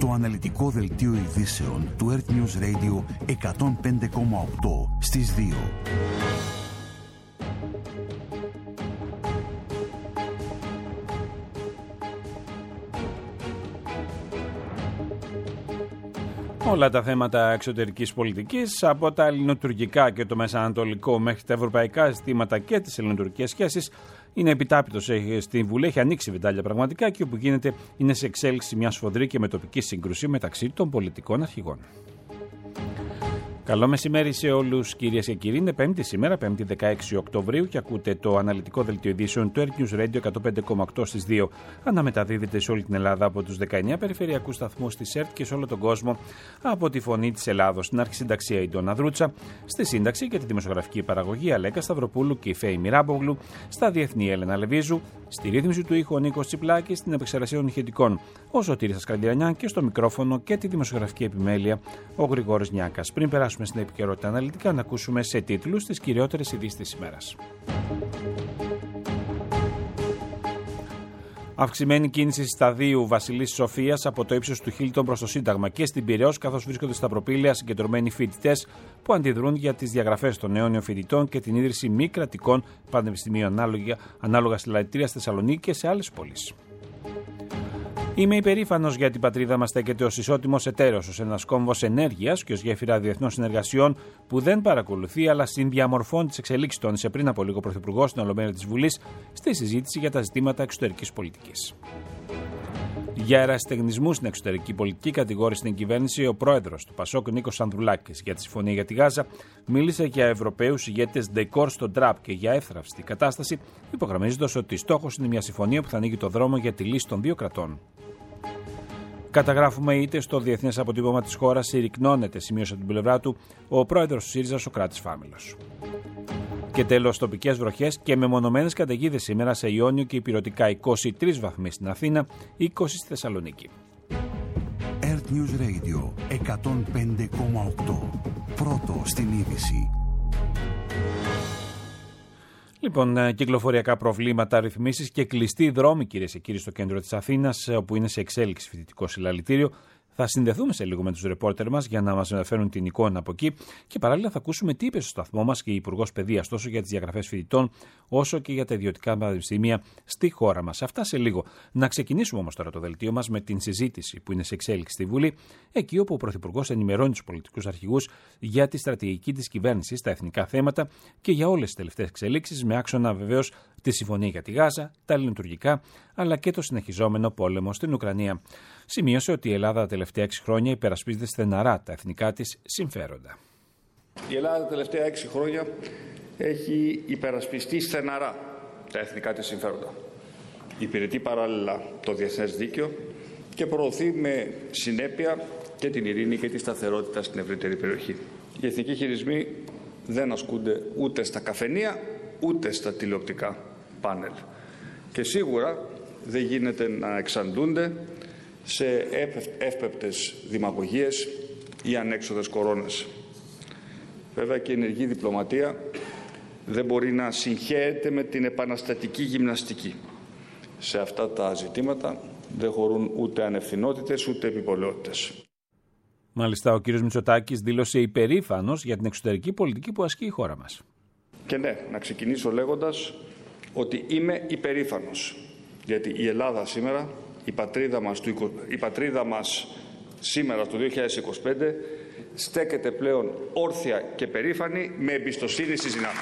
Το αναλυτικό δελτίο ειδήσεων του Earth News Radio 105,8 στις 2. Όλα τα θέματα εξωτερικής πολιτικής, από τα ελληνοτουρκικά και το μεσανατολικό μέχρι τα ευρωπαϊκά ζητήματα και τις ελληνοτουρκικές σχέσεις, είναι επιτάπητος στη Βουλή. Έχει ανοίξει βεντάλια πραγματικά και όπου γίνεται είναι σε εξέλιξη μια σφοδρή και μετοπική σύγκρουση μεταξύ των πολιτικών αρχηγών. Καλό μεσημέρι σε όλους, κυρίες και κύριοι. Είναι Πέμπτη σήμερα, 5η 16 Οκτωβρίου, και ακούτε το αναλυτικό δελτίο ειδήσεων του Earth News Radio 105,8 στις 2. Αναμεταδίδεται σε όλη την Ελλάδα από τους 19 περιφερειακούς σταθμούς της ΕΡΤ και σε όλο τον κόσμο από τη Φωνή της Ελλάδος. Στην αρχισυνταξία η Ντόνα Δρούτσα, στη σύνταξη και τη δημοσιογραφική παραγωγή Αλέκα Σταυροπούλου και η Φέη Μιράμπογλου, στα διεθνή Έλενα Λεβίζου, στη ρύθμιση του ήχου ο Νίκος Τσιπλάκης, στην επεξεργασία των ηχητικών ο Σωτήρης Ασκαντιανιάν και στο μικρόφωνο και τη δημοσιογραφική επιμέλεια ο Γρηγόρης Νιάκας. Πριν περάσουμε στην επικαιρότητα αναλυτικά, να ακούσουμε σε τίτλους τις κυριότερες ειδήσεις της ημέρας. Αυξημένη κίνηση σταδίου Βασιλής Σοφίας από το ύψος του Χίλτον προς το Σύνταγμα και στην Πειραιώς, καθώς βρίσκονται στα προπήλαια συγκεντρωμένοι φοιτητές που αντιδρούν για τις διαγραφές των αιώνιων φοιτητών και την ίδρυση μη κρατικών πανεπιστημίων ανάλογα συλλαλητήρια στη Θεσσαλονίκη και σε άλλες πόλεις. Είμαι υπερήφανος για την πατρίδα μας στέκεται ως ισότιμος εταίρος, ως ένας κόμβος ενέργειας και ως γέφυρα διεθνών συνεργασιών που δεν παρακολουθεί αλλά συνδιαμορφώνει τις εξελίξεις, τόνισε πριν από λίγο ο Πρωθυπουργός στην Ολομέλεια της Βουλής στη συζήτηση για τα ζητήματα εξωτερικής πολιτικής. Για ερασιτεχνισμούς στην εξωτερική πολιτική κατηγόρησε την κυβέρνηση ο πρόεδρος του Πασόκ Νίκος Ανδρουλάκης. Για τη συμφωνία για τη Γάζα μίλησε για Ευρωπαίους ηγέτες ντεκόρ στον τραπ και για εύθραυστη κατάσταση, υπογραμμίζοντας ότι στόχος είναι μια συμφωνία που θα ανοίγει το δρόμο για τη λύση των δύο κρατών. Καταγράφουμε είτε στο διεθνές αποτύπωμα της χώρας συρρυκνώνεται, σημείωσε από την πλευρά του ο πρόεδρος του ΣΥΡΙΖΑ Σωκράτης Φάμελος. Και τέλος, τοπικές βροχές και μεμονωμένες καταιγίδες σήμερα σε Ιόνιο και Ηπειρωτικά, 23 βαθμοί στην Αθήνα, 20 στη Θεσσαλονίκη. Earth News Radio 105,8. Πρώτο στην είδηση. Λοιπόν, κυκλοφοριακά προβλήματα, ρυθμίσεις και κλειστοί δρόμοι, κυρίες και κύριοι, στο κέντρο της Αθήνας, όπου είναι σε εξέλιξη φοιτητικό συλλαλητήριο. Θα συνδεθούμε σε λίγο με τους ρεπόρτερ μας για να μας φέρουν την εικόνα από εκεί και παράλληλα θα ακούσουμε τι είπε στο σταθμό μας και η Υπουργός Παιδείας τόσο για τις διαγραφές φοιτητών όσο και για τα ιδιωτικά πανεπιστήμια στη χώρα μας. Αυτά σε λίγο. Να ξεκινήσουμε όμως τώρα το δελτίο μας με την συζήτηση που είναι σε εξέλιξη στη Βουλή, εκεί όπου ο Πρωθυπουργός ενημερώνει τους πολιτικούς αρχηγούς για τη στρατηγική της κυβέρνησης στα εθνικά θέματα και για όλες τις τελευταίες εξελίξεις, με άξονα βεβαίως τη συμφωνία για τη Γάζα, τα ελληνοτουρκικά αλλά και το συνεχιζόμενο πόλεμο στην Ουκρανία. Σημείωσε ότι η Ελλάδα τα τελευταία 6 χρόνια υπερασπίζεται στεναρά τα εθνικά της συμφέροντα. Η Ελλάδα τα τελευταία 6 χρόνια έχει υπερασπιστεί στεναρά τα εθνικά της συμφέροντα. Υπηρετεί παράλληλα το διεθνές δίκαιο και προωθεί με συνέπεια και την ειρήνη και τη σταθερότητα στην ευρύτερη περιοχή. Οι εθνικοί χειρισμοί δεν ασκούνται ούτε στα καφενεία ούτε στα τηλεοπτικά πάνελ. Και σίγουρα δεν γίνεται να εξαντλούνται σε εύπεπτες δημαγωγίες ή ανέξοδες κορώνες. Βέβαια και η ενεργή διπλωματία δεν μπορεί να συγχέεται με την επαναστατική γυμναστική. Σε αυτά τα ζητήματα δεν χωρούν ούτε ανευθυνότητες ούτε επιπολαιότητες. Μάλιστα, ο κύριος Μητσοτάκης δήλωσε υπερήφανος για την εξωτερική πολιτική που ασκεί η χώρα μας. Και ναι, να ξεκινήσω λέγοντας ότι είμαι υπερήφανος, γιατί η Ελλάδα σήμερα, η πατρίδα μας σήμερα το 2025 στέκεται πλέον όρθια και περήφανη με εμπιστοσύνη στις δυνάμεις.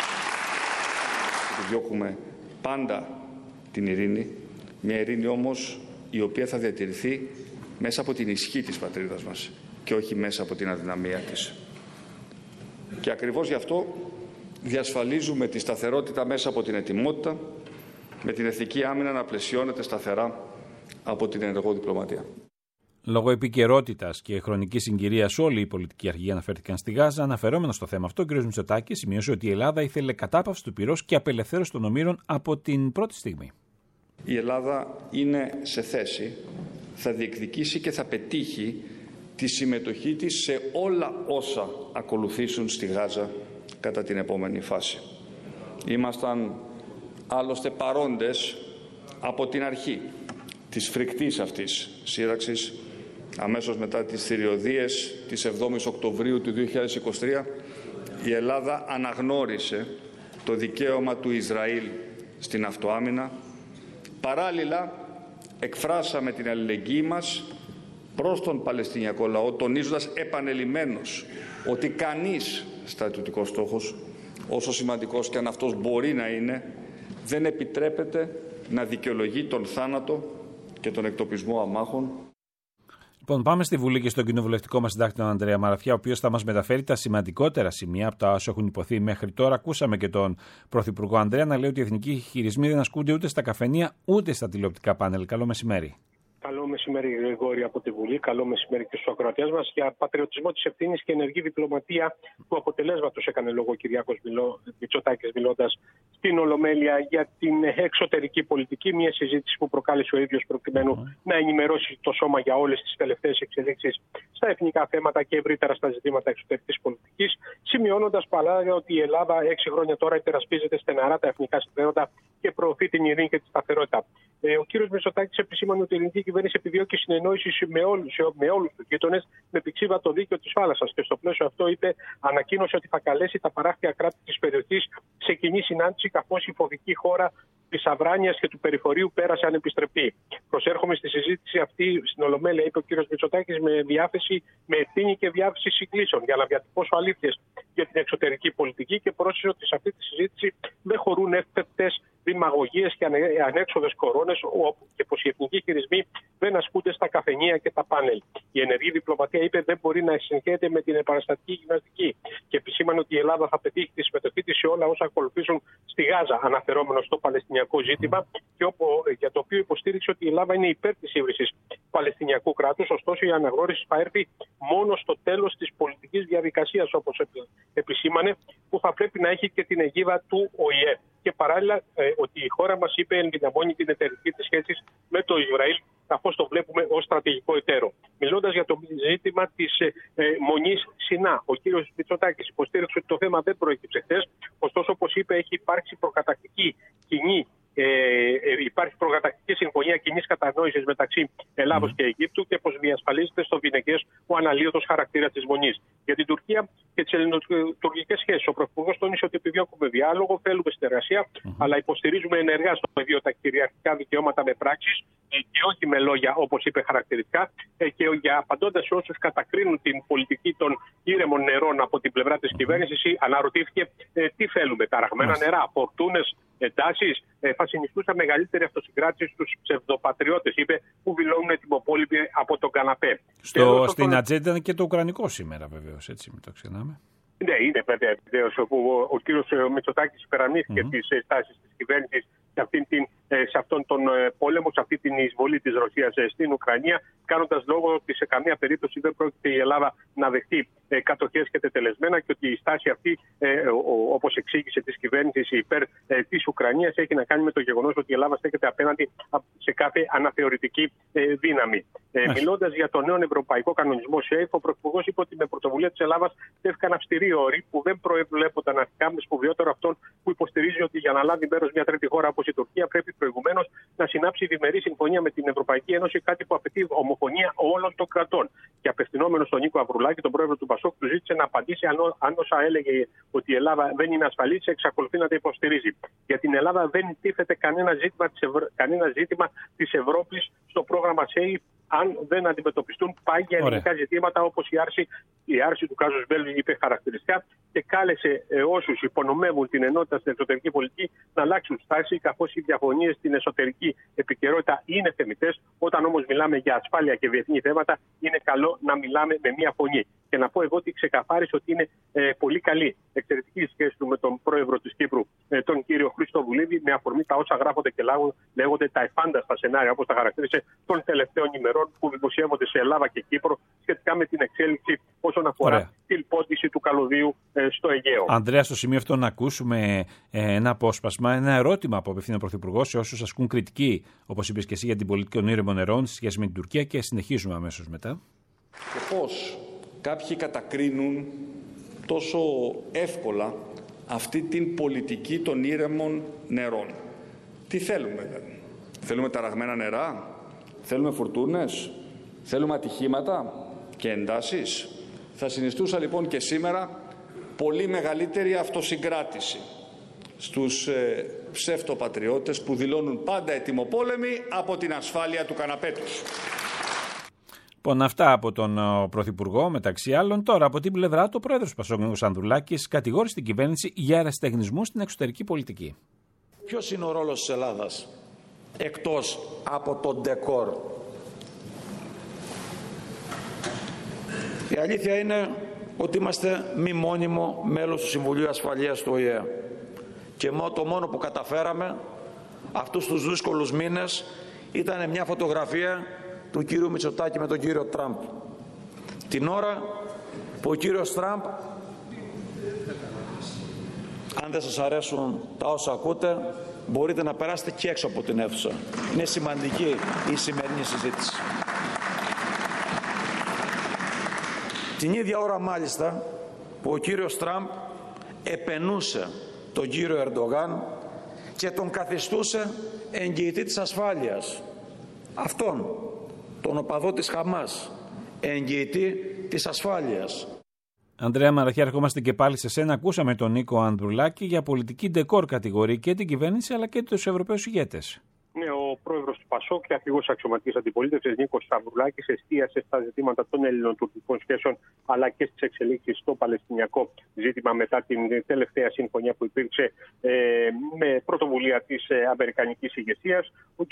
Διώκουμε πάντα την ειρήνη, μια ειρήνη όμως η οποία θα διατηρηθεί μέσα από την ισχύ της πατρίδας μας και όχι μέσα από την αδυναμία της. Και ακριβώς γι' αυτό διασφαλίζουμε τη σταθερότητα μέσα από την ετοιμότητα, με την εθνική άμυνα να πλαισιώνεται σταθερά από την ενεργό διπλωματία. Λόγω επικαιρότητας και χρονικής συγκυρίας, όλοι οι πολιτικοί αρχηγοί αναφέρθηκαν στη Γάζα. Αναφερόμενος στο θέμα αυτό, ο κ. Μητσοτάκης σημείωσε ότι η Ελλάδα ήθελε κατάπαυση του πυρός και απελευθέρωση των ομήρων από την πρώτη στιγμή. Η Ελλάδα είναι σε θέση, θα διεκδικήσει και θα πετύχει τη συμμετοχή της σε όλα όσα ακολουθήσουν στη Γάζα κατά την επόμενη φάση. Ήμασταν άλλωστε παρόντες από την αρχή της φρικτής αυτής σύραξης αμέσως μετά τις θηριωδίες της 7ης Οκτωβρίου του 2023, η Ελλάδα αναγνώρισε το δικαίωμα του Ισραήλ στην αυτοάμυνα. Παράλληλα, εκφράσαμε την αλληλεγγύη μας προς τον Παλαιστινιακό λαό, τονίζοντας επανελειμμένως ότι κανείς στρατιωτικός στόχος, όσο σημαντικός και αν αυτός μπορεί να είναι, δεν επιτρέπεται να δικαιολογεί τον θάνατο και τον εκτοπισμό αμάχων. Λοιπόν, πάμε στη Βουλή και στον κοινοβουλευτικό μας συντάκτη, τον Ανδρέα Μαραθιά, ο οποίος θα μας μεταφέρει τα σημαντικότερα σημεία από τα όσα έχουν υποθεί μέχρι τώρα. Ακούσαμε και τον Πρωθυπουργό Ανδρέα να λέει ότι οι εθνικοί χειρισμοί δεν ασκούνται ούτε στα καφενεία ούτε στα τηλεοπτικά πάνελ. Καλό μεσημέρι. Καλό μεσημέρι, Γρηγόρη, από τη Βουλή. Καλό μεσημέρι και στους ακροατές μας. Για πατριωτισμό της ευθύνης και ενεργή διπλωματία του αποτελέσματος έκανε λόγο ο Κυριάκος Μητσοτάκης, μιλώντας στην Ολομέλεια για την εξωτερική πολιτική. Μια συζήτηση που προκάλεσε ο ίδιος προκειμένου να ενημερώσει το σώμα για όλες τις τελευταίες εξελίξεις στα εθνικά θέματα και ευρύτερα στα ζητήματα εξωτερικής πολιτικής. Σημειώνοντας παράλληλα ότι η Ελλάδα 6 χρόνια τώρα υπερασπίζεται στεναρά τα εθνικά συμφέροντα και προωθεί την ειρήνη και τη σταθερότητα. Ο κ. Μητσοτάκης επισήμανε ότι η ελληνική κυβέρνηση επιδιώκει συνεννόηση με όλους τους γείτονες με πηξίβα το δίκαιο της θάλασσας. Και στο πλαίσιο αυτό, ανακοίνωσε ότι θα καλέσει τα παράκτια κράτη της περιοχής σε κοινή συνάντηση, καθώς η φοβική χώρα της Αβράνιας και του περιφορείου πέρασε ανεπιστρεπτή. Προσέρχομαι στη συζήτηση αυτή στην Ολομέλεια, είπε ο κ. Μητσοτάκης, με ευθύνη και διάθεση συγκλήσεων για να διατυπώσω αλήθειες για την εξωτερική πολιτική και πρόσθεσε ότι σε αυτή τη συζήτηση δεν χωρούν εύπεπτες δημαγωγίες και ανέξοδες κορώνες και πως οι εθνικοί χειρισμοί δεν ασκούνται στα καφενεία και τα πάνελ. Η ενεργή διπλωματία, είπε, δεν μπορεί να συγχέεται με την επαναστατική γυμναστική και επισήμανε ότι η Ελλάδα θα πετύχει τη συμμετοχή της σε όλα όσα ακολουθήσουν στη Γάζα, αναφερόμενο στο Παλαιστινιακό ζήτημα, και για το οποίο υποστήριξε ότι η Ελλάδα είναι υπέρ της ίδρυσης Παλαιστινιακού κράτους. Ωστόσο, η αναγνώριση θα έρθει μόνο στο τέλος της πολιτικής διαδικασίας, όπως επισήμανε, που θα πρέπει να έχει και την αιγίδα του ΟΗΕ. Και παράλληλα, ότι η χώρα μας, είπε, ενδυναμώνει την εταιρική της σχέση με το Ισραήλ, καθώς το βλέπουμε ως στρατηγικό εταίρο. Μιλώντας για το ζήτημα της Μονής Σινά, ο κύριος Μητσοτάκης υποστήριξε ότι το θέμα δεν προέκυψε χθες. Ωστόσο, όπως είπε, έχει υπάρξει προκατακτική κοινή. Υπάρχει προκατακτική συμφωνία κοινής κατανόησης μεταξύ Ελλάδος και Αιγύπτου και πως διασφαλίζεται στο βηνεκές ο αναλύωτος χαρακτήρα της Μονής. Για την Τουρκία και τις ελληνοτουρκικές σχέσεις, ο Πρωθυπουργός τόνισε ότι επιδιώκουμε διάλογο, θέλουμε συνεργασία, αλλά υποστηρίζουμε ενεργά στο πεδίο τα κυριαρχικά δικαιώματα με πράξεις και όχι με λόγια, όπως είπε χαρακτηριστικά. Και απαντώντας σε όσους κατακρίνουν την πολιτική των ήρεμων νερών από την πλευρά της κυβέρνησης, αναρωτήθηκε τι θέλουμε, ταραγμένα νερά, φορτούνες, εντάσεις. Θα συνιστούσα μεγαλύτερη αυτοσυγκράτηση στους ψευδοπατριώτες, είπε, που δηλώνουν ετοιμοπόλοιποι από τον καναπέ. Στην ατζέντα είναι και το ουκρανικό σήμερα, βεβαίως, έτσι, μην το ξεχνάμε. Ναι, είναι βεβαίως, όπου ο κύριος Μητσοτάκης υπεραμνήθηκε τις στάσεις της κυβέρνησης σε αυτόν τον πόλεμο, σε αυτή την εισβολή της Ρωσίας στην Ουκρανία, κάνοντας λόγο ότι σε καμία περίπτωση δεν πρόκειται η Ελλάδα να δεχτεί κατοχές και τετελεσμένα και ότι η στάση αυτή, όπως εξήγησε της κυβέρνησης υπέρ της Ουκρανίας, έχει να κάνει με το γεγονός ότι η Ελλάδα στέκεται απέναντι σε κάθε αναθεωρητική δύναμη. Μιλώντας για τον νέο ευρωπαϊκό κανονισμό ΣΕΙΦ, ο Πρωθυπουργός είπε ότι με πρωτοβουλία της Ελλάδας τέθηκαν αυστηροί όροι που δεν προεβλέπονταν αρχικά, με σπουδαιότερο αυτόν που υποστηρίζει ότι για να λάβει μέρος μια τρίτη χώρα όπως η Τουρκία πρέπει προηγουμένως να συνάψει διμερή συμφωνία με την Ευρωπαϊκή Ένωση, κάτι που απαιτεί ομοφωνία όλων των κρατών. Και απευθυνόμενος στον Νίκο Αβρουλάκη, τον πρόεδρο του Πασόκ, του ζήτησε να απαντήσει αν όσα έλεγε ότι η Ελλάδα δεν είναι ασφαλής, εξακολουθεί να τα υποστηρίζει. Για την Ελλάδα δεν τίθεται κανένα ζήτημα της Ευρώπης στο πρόγραμμα ΣΕΙΦ, αν δεν αντιμετωπιστούν πάγια ελληνικά ζητήματα όπως η άρση του κάζους Μπέλη, είπε χαρακτηριστικά, και κάλεσε όσους υπονομεύουν την ενότητα στην εξωτερική πολιτική να αλλάξουν στάση, καθώς οι διαφωνίες στην εσωτερική επικαιρότητα είναι θεμιτές. Όταν όμως μιλάμε για ασφάλεια και διεθνή θέματα, είναι καλό να μιλάμε με μία φωνή. Και να πω εγώ ότι ξεκαθάρισε ότι είναι πολύ καλή εξαιρετική σχέση του με τον πρόεδρο της Κύπρου, τον κύριο Χρήστο Βουλίδη, με αφορμή τα όσα γράφονται και λέγονται τα εφάνταστα σενάρια, όπως τα χαρακτήρισε, των τελευταίων ημερών που δημοσιεύονται σε Ελλάδα και Κύπρο σχετικά με την εξέλιξη όσον αφορά την πόντιση του καλωδίου στο Αιγαίο. Ανδρέα, στο σημείο αυτό να ακούσουμε ένα απόσπασμα, ένα ερώτημα που απευθύνει ο Πρωθυπουργός σε όσους ασκούν κριτική, όπως είπες και εσύ, για την πολιτική των ήρεμων νερών στη σχέση με την Τουρκία, και συνεχίζουμε αμέσως μετά. Και πώς κάποιοι κατακρίνουν τόσο εύκολα αυτή την πολιτική των ήρεμων νερών. Τι θέλουμε, δηλαδή? Θέλουμε ταραγμένα νερά? Θέλουμε φουρτούνες? Θέλουμε ατυχήματα και εντάσεις? Θα συνιστούσα λοιπόν και σήμερα πολύ μεγαλύτερη αυτοσυγκράτηση στους ψευτοπατριώτες που δηλώνουν πάντα ετοιμοπόλεμοι από την ασφάλεια του καναπέ τους. Λοιπόν, αυτά από τον Πρωθυπουργό, μεταξύ άλλων. Τώρα, από την πλευρά του, ο πρόεδρος του Πασόκ, Νίκος Ανδρουλάκης, κατηγόρησε την κυβέρνηση για ερασιτεχνισμού στην εξωτερική πολιτική. Ποιος είναι ο ρόλος της Ελλάδας εκτός από τον ντεκόρ? Η αλήθεια είναι ότι είμαστε μη μόνιμο μέλος του Συμβουλίου Ασφαλείας του ΟΗΕ. Και το μόνο που καταφέραμε αυτούς τους δύσκολους μήνες ήταν μια φωτογραφία του κύριου Μητσοτάκη με τον κύριο Τραμπ. Την ώρα που ο κύριος Τραμπ, αν δεν σας αρέσουν τα όσα ακούτε, μπορείτε να περάσετε και έξω από την αίθουσα. Είναι σημαντική η σημερινή συζήτηση. Την ίδια ώρα μάλιστα που ο κύριος Τραμπ επενούσε τον κύριο Ερντογάν και τον καθιστούσε εγγυητή της ασφάλειας. Αυτόν, τον οπαδό της Χαμάς, εγγυητή της ασφάλειας. Ανδρέα Μαραχιά, ερχόμαστε και πάλι σε σένα. Ακούσαμε τον Νίκο Ανδρουλάκη για πολιτική ντεκόρ κατηγορεί και την κυβέρνηση αλλά και τους Ευρωπαίους ηγέτες. Ναι, ο πρόεδρος του Πασόκ και αρχηγός αξιωματικής αντιπολίτευσης Νίκος Ανδρουλάκης εστίασε στα ζητήματα των ελληνοτουρκικών σχέσεων αλλά και στις εξελίξεις στο παλαιστινιακό ζήτημα μετά την τελευταία συμφωνία που υπήρξε με πρωτοβουλία της αμερικανικής ηγεσίας.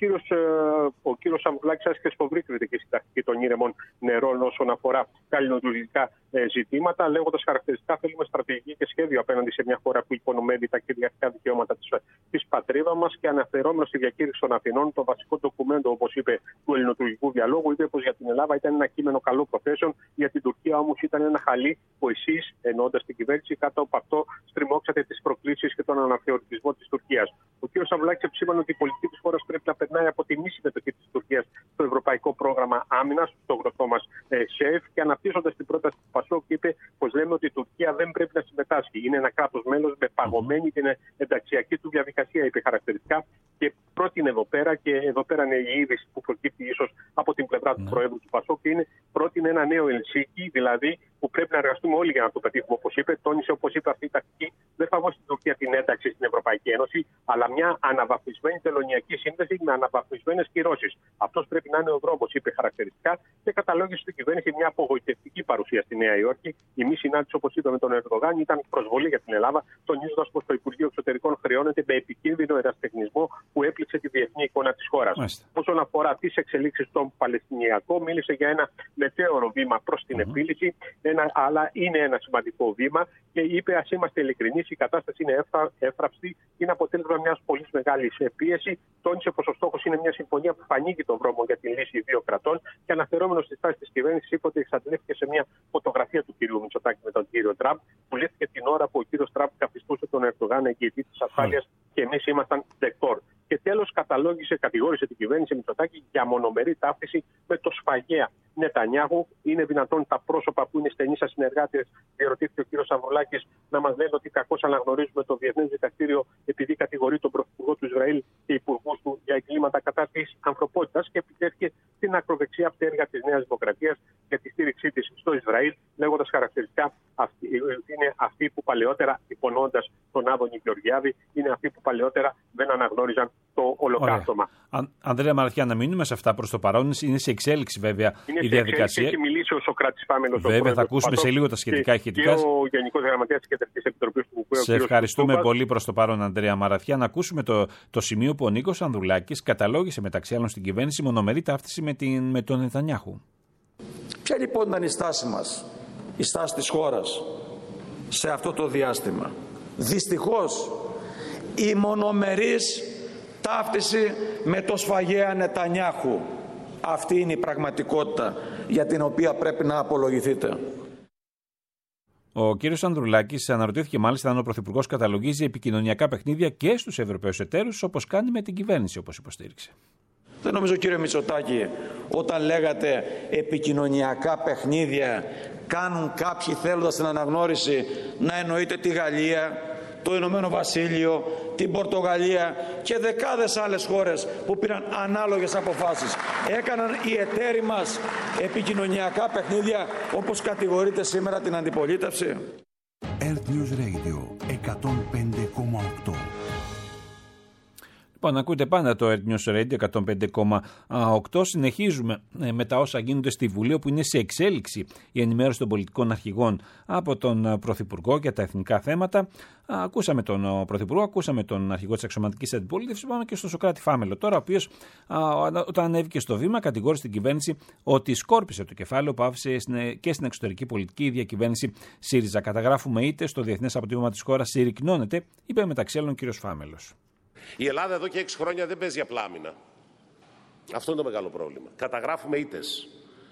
Ο κύριος Ανδρουλάκης άσκησε φοβρή κριτική στην τακτική των ήρεμων νερών όσον αφορά τα ελληνοτουρκικά ζητήματα, λέγοντας χαρακτηριστικά θέλουμε στρατηγική και σχέδιο απέναντι σε μια χώρα που υπονομεύει τα κυριαρχικά δικαιώματα της πατρίδας μας και αναφερόμενο στη διακήρυξη των Αθηνών, το βασικό ντοκουμέντο, όπως είπε, του ελληνοτουρκικού διαλόγου, είπε πως για την Ελλάδα ήταν ένα κείμενο καλό προθέσεων, για την Τουρκία όμως ήταν ένα χαλί που εσείς, εννοώντας την κυβέρνηση, κάτω από αυτό στριμώξατε τις προκλήσεις και τον αναθεωρητισμό της Τουρκίας. Ο κ. Σαββουλάκης επισήμανε ότι η πολιτική της χώρας πρέπει να περνάει από τη μη συμμετοχή της Τουρκίας στο Ευρωπαϊκό Πρόγραμμα Άμυνας, στο γνωστό μας ΣΕΦ, και αναπτύσσοντας την πρόταση του Πασόκ, είπε πως λέμε ότι η Τουρκία δεν πρέπει να συμμετάσχει. Είναι ένα κράτος μέλος με παγωμένη την ενταξιακή του διαδικασία, είπε χαρακτηριστικά, και πρότεινε εδώ πέρα, και εδώ πέρα είναι η είδηση που προκύπτει ίσως από την πλευρά του Προέδρου του Πασόκ, είναι πρότεινε ένα νέο Ελσίνκι, δηλαδή που πρέπει να εργαστούμε όλοι για να το πετύχουμε, όπως είπε. Τόνισε, όπως είπε, αυτή η τακτική δεν θα δώσει στην Τουρκία την ένταξη στην Ευρωπαϊκή Ένωση, αλλά μια αναβαθμισμένη τελωνειακή σύνδεση με αναβαθμισμένες κυρώσεις. Αυτός πρέπει να είναι ο δρόμος, είπε χαρακτηριστικά, και καταλόγησε στην κυβέρνηση μια απογοητευτική παρουσία στη Νέα Υόρκη. Η μη συνάντηση, όπως είπε, με τον Ερντογάν ήταν προσβολή για την Ελλάδα, τονίζοντας πως το Υπουργείο Εξωτερικών χρεώνεται με επικίνδυνο ερασιτεχνισμό που έπληξε τη διεθνή εικόνα της χώρας. Όσον αφορά τις εξελίξεις στον Παλαιστινιακό, μίλησε για ένα μετέωρο βήμα προς την επίλυση, αλλά είναι ένα σημαντικό βήμα, και είπε, ας είμαστε ειλικρινείς, η κατάσταση είναι εύθραυστη, είναι αποτέλεσμα μιας πολύ μεγάλης πίεσης. Τόνισε πως ο στόχος είναι μια συμφωνία που θα ανοίγει τον δρόμο για τη λύση δύο κρατών, και αναφερόμενος στη στάση της κυβέρνησης, είπε ότι εξαντλήθηκε σε μια φωτογραφία του κ. Μητσοτάκη με τον κ. Τραμπ, που λήφθηκε την ώρα που ο κ. Τραμπ καθιστούσε τον Ερντογάν εγγυητή της ασφάλειας και εμείς ήμασταν ντεκόρ. Και τέλος κατηγόρησε την κυβέρνηση Μητσοτάκη για μονομερή ταύτιση με το σφαγέα Νετανιάχου. Είναι δυνατόν τα πρόσωπα που είναι στενοί σας συνεργάτες, διερωτήθηκε ο κ. Σαββουλάκης, να μας λένε ότι κακώς αναγνωρίζουμε το Διεθνές Δικαστήριο επειδή κατηγορεί τον Πρωθυπουργό του Ισραήλ και υπουργούς του για εγκλήματα κατά της ανθρωπότητας, και επιτέθηκε στην ακροδεξιά πτέρυγα της Νέας Δημοκρατίας για τη στήριξή της στο Ισραήλ, λέγοντας χαρακτηριστικά είναι αυτοί που παλαιότερα, υπονοώντας τον Άδωνη Γεωργιάδη, είναι αυτοί που παλαιότερα δεν αναγνώριζαν το ολοκαύτωμα. Ανδρέα Μαραχιά, να μείνουμε σε αυτά προς το παρόν. Είναι σε εξέλιξη βέβαια η διαδικασία. Έχει μιλήσει ο Σοκράτης Πάμενος. Βέβαια, θα ακούσουμε σε λίγο τα σχετικά ηχητικά. Και ο Γενικός Γραμματέας της Κεντρικής Επιτροπής του ΚΚΕ. Σε ευχαριστούμε πολύ προς το παρόν, Ανδρέα Μαραχιά. Να ακούσουμε το σημείο που ο Νίκος Ανδρουλάκης καταλόγησε μεταξύ άλλων στην κυβέρνηση μονομερή ταύτιση με τον Νετανιάχου. Ποια λοιπόν ήταν η στάση μας, η στάση της χώρας σε αυτό το διάστημα? Δυστυχώς η μονομερής ταύτιση με το σφαγέα Νετανιάχου. Αυτή είναι η πραγματικότητα για την οποία πρέπει να απολογηθείτε. Ο κύριος Ανδρουλάκης αναρωτήθηκε μάλιστα αν ο Πρωθυπουργός καταλογίζει επικοινωνιακά παιχνίδια και στους Ευρωπαίους εταίρους, όπως κάνει με την κυβέρνηση, όπως υποστήριξε. Δεν νομίζω, κύριε Μητσοτάκη, όταν λέγατε επικοινωνιακά παιχνίδια κάνουν κάποιοι θέλοντας την αναγνώριση, να εννοείτε τη Γαλλία, το Ηνωμένο Βασίλειο, την Πορτογαλία και δεκάδες άλλες χώρες που πήραν ανάλογες αποφάσεις. Έκαναν οι εταίροι μας επικοινωνιακά παιχνίδια όπως κατηγορείται σήμερα την αντιπολίτευση. Earth News Radio 105,8. Λοιπόν, ακούτε πάντα το Earth News Radio 105,8. Συνεχίζουμε με τα όσα γίνονται στη Βουλή, όπου είναι σε εξέλιξη η ενημέρωση των πολιτικών αρχηγών από τον Πρωθυπουργό για τα εθνικά θέματα. Ακούσαμε τον Πρωθυπουργό, ακούσαμε τον αρχηγό της αξιωματικής αντιπολίτευσης. Πάμε και στον Σωκράτη Φάμελο τώρα, ο οποίος όταν ανέβηκε στο βήμα κατηγόρησε την κυβέρνηση ότι σκόρπισε το κεφάλαιο που άφησε και στην εξωτερική πολιτική η διακυβέρνηση ΣΥΡΙΖΑ. Καταγράφουμε είτε στο διεθνές αποτύπωμα της χώρας συρρυκνώνεται, είπε μεταξύ άλλων ο κ. Φάμελος. Η Ελλάδα εδώ και 6 χρόνια δεν παίζει απλά άμυνα. Αυτό είναι το μεγάλο πρόβλημα. Καταγράφουμε ήττες.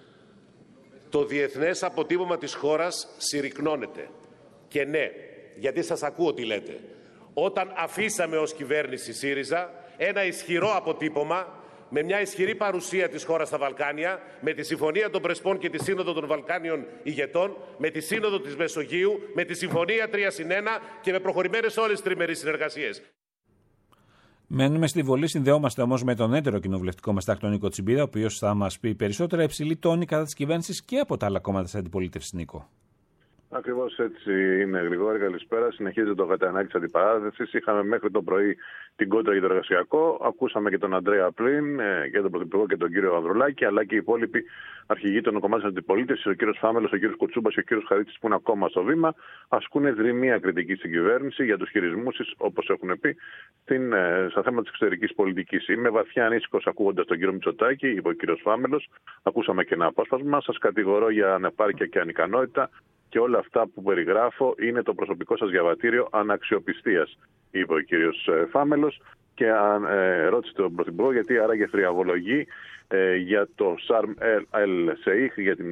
Το διεθνές αποτύπωμα της χώρας συρρυκνώνεται. Και ναι, γιατί σας ακούω τι λέτε. Όταν αφήσαμε ως κυβέρνηση ΣΥΡΙΖΑ ένα ισχυρό αποτύπωμα με μια ισχυρή παρουσία της χώρας στα Βαλκάνια, με τη Συμφωνία των Πρεσπών και τη Σύνοδο των Βαλκάνιων ηγετών, με τη Σύνοδο της Μεσογείου, με τη Συμφωνία 3+1 και με προχωρημένες όλες τις τριμερείς συνεργασίες. Μένουμε στη Βολή, συνδεόμαστε όμως με τον έτερο κοινοβουλευτικό μας τάκτο Νίκο Τσιμπίδα, ο οποίος θα μας πει περισσότερα. Υψηλή τόνη κατά της κυβέρνησης και από τα άλλα κόμματα της αντιπολίτευσης, Νίκο. Ακριβώς έτσι είναι, Γρηγόρη. Καλησπέρα. Συνεχίζεται το κατανάκι της αντιπαράθεσης. Είχαμε μέχρι το πρωί την κόντρα για το εργασιακό. Ακούσαμε και τον Αντρέα Πλίν, και τον Πρωθυπουργό και τον κύριο Ανδρουλάκη, αλλά και οι υπόλοιποι αρχηγοί των κομμάτων της αντιπολίτευσης, ο κύριος Φάμελος, ο κύριος Κουτσούμπας και ο κύριος Χαρίτσης, που είναι ακόμα στο βήμα, ασκούν δρυμία κριτική στην κυβέρνηση για τους χειρισμούς της, όπως έχουν πει, στα θέματα της εξωτερικής πολιτικής. Είμαι βαθιά ανήσυχος ακούγοντας τον κύριο Μητσοτάκη, είπε ο κύριος Φάμελος. Ακούσαμε και ένα απόσπασμα. Σας κατηγορώ για ανεπάρκεια και ανικανότητα. Και όλα αυτά που περιγράφω είναι το προσωπικό σας διαβατήριο αναξιοπιστίας, είπε ο κύριος Φάμελος, και ρώτησε τον Πρωθυπουργό γιατί άραγε θριαβολογεί για το Σαρμ El Sheikh, για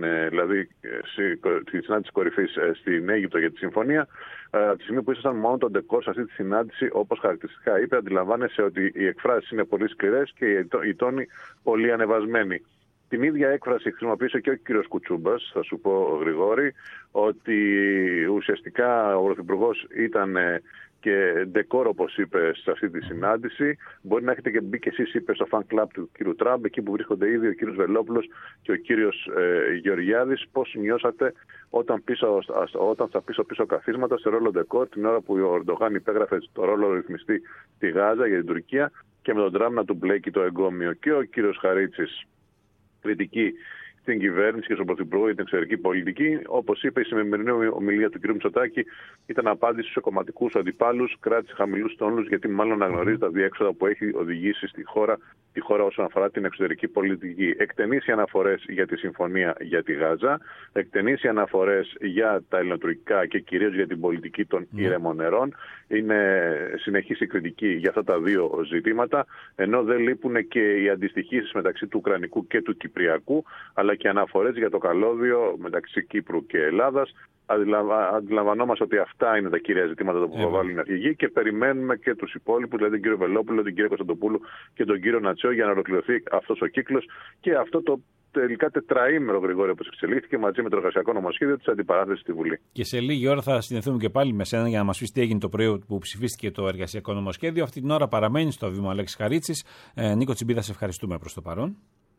τη συνάντηση κορυφής στην Αίγυπτο για τη συμφωνία. Από τη στιγμή που ήσασταν μόνο τον ντεκόρ σε αυτή τη συνάντηση, όπως χαρακτηριστικά είπε, αντιλαμβάνεσαι ότι οι εκφράσεις είναι πολύ σκληρές και οι τόνοι πολύ ανεβασμένοι. Την ίδια έκφραση χρησιμοποίησε και ο κύριος Κουτσούμπας, θα σου πω, Γρηγόρη, ότι ουσιαστικά ο Πρωθυπουργός ήταν και ντεκόρ, όπως είπε, σε αυτή τη συνάντηση. Μπορεί να έχετε και μπει και εσείς, είπε, στο fan club του κύριου Τραμπ, εκεί που βρίσκονται ήδη ο κύριος Βελόπουλος και ο κύριος Γεωργιάδης. Πώς νιώσατε όταν στα πίσω καθίσματα σε ρόλο ντεκόρ, την ώρα που ο Ερντογάν υπέγραφε το ρόλο ρυθμιστή στη Γάζα για την Τουρκία και με τον Τραμπ να του μπλέκει το εγκόμιο? Και ο κύριος Χαρίτσης κριτική στην κυβέρνηση και στον Πρωθυπουργό για την εξωτερική πολιτική. Όπως είπε, η σημερινή ομιλία του κ. Μητσοτάκη ήταν απάντηση στους κομματικούς αντιπάλους, κράτησε χαμηλούς τόνους, γιατί μάλλον αναγνωρίζει τα διέξοδα που έχει οδηγήσει τη χώρα όσον αφορά την εξωτερική πολιτική. Εκτενείς οι αναφορές για τη συμφωνία για τη Γάζα, εκτενείς οι αναφορές για τα ελληνοτουρκικά και κυρίως για την πολιτική των ήρεμων νερών. Είναι συνεχής η κριτική για αυτά τα δύο ζητήματα, ενώ δεν λείπουν και οι αντιστοιχήσεις μεταξύ του Ουκρανικού και του Κυπριακού, αλλά και αναφορές για το καλώδιο μεταξύ Κύπρου και Ελλάδας. Αντιλαμβανόμαστε ότι αυτά είναι τα κύρια ζητήματα που προβάλλουν οι αρχηγοί και περιμένουμε και τους υπόλοιπους, δηλαδή τον κύριο Βελόπουλο, τον κύριο Κωνσταντοπούλου και τον κύριο Νατσιό, για να ολοκληρωθεί αυτός ο κύκλος και αυτό το τελικά τετραήμερο, Γρηγόρη, όπως εξελίχθηκε, μαζί με το εργασιακό νομοσχέδιο της αντιπαράθεσης στη Βουλή. Και σε λίγη ώρα θα συνδεθούμε και πάλι με σένα για να μας πεις τι έγινε το πρωί που ψηφίστηκε το εργασιακό νομοσχέδιο. Αυτή την ώρα παραμένει στο βήμα ο Αλέξης Χαρίτσης. Νίκο Τσιμπίδα, σε ευχαριστούμε προς το παρόν.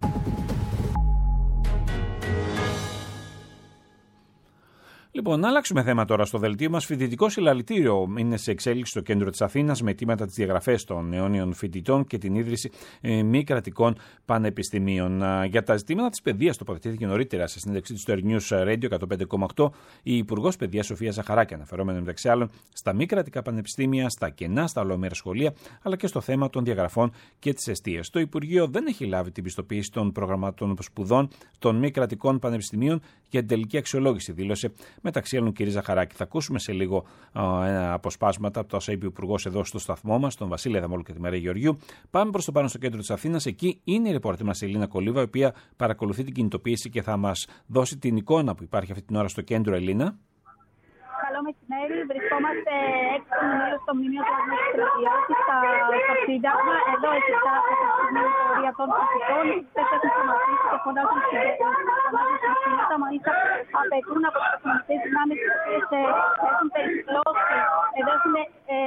Λοιπόν, να αλλάξουμε θέμα τώρα στο δελτίο μας. Φοιτητικό συλλαλητήριο είναι σε εξέλιξη στο κέντρο της Αθήνας με αιτήματα τις διαγραφές των αιώνιων φοιτητών και την ίδρυση μη κρατικών πανεπιστημίων. Για τα ζητήματα της παιδείας τοποθετήθηκε νωρίτερα σε συνέντευξή της στο Air News Radio 105,8 η Υπουργός Παιδείας Σοφία Ζαχαράκη, αναφερόμενη μεταξύ άλλων στα μη κρατικά πανεπιστήμια, στα κενά, στα ολομέρα σχολεία, αλλά και στο θέμα των διαγραφών και της εστίας. Το Υπουργείο δεν έχει λάβει την πιστοποίηση των προγραμμάτων σπουδών των μη κρατικών πανεπιστημίων για την τελική αξιολόγηση, δήλωσε μεταξύ άλλων κ. Ζαχαράκη. Θα ακούσουμε σε λίγο αποσπάσματα από το όσα είπε ο Υπουργός εδώ στο σταθμό μας, τον Βασίλη Αδαμόλου και τη Μαρία Γεωργίου. Πάμε προς το πάνω στο κέντρο της Αθήνας. Εκεί είναι η ρεπόρτερ μας Ελίνα Κολίβα, η οποία παρακολουθεί την κινητοποίηση και θα μας δώσει την εικόνα που υπάρχει αυτή την ώρα στο κέντρο. Ελίνα. Καλό μεσημέρι. Βρισκόμαστε έξω στο μνημείο του Αγίου Στρατιώτη, στο Σύνταγμα. Εδώ έχει φτάσει το πορεία των φοιτητών. Οι φοιτητές έχουν σταματήσει και φωνάζουν συνθήματα. Μάλιστα, απαιτούν από τους φοιτητές δυνάμεις τις οποίες έχουν περιπλώσει. Εδώ έχουν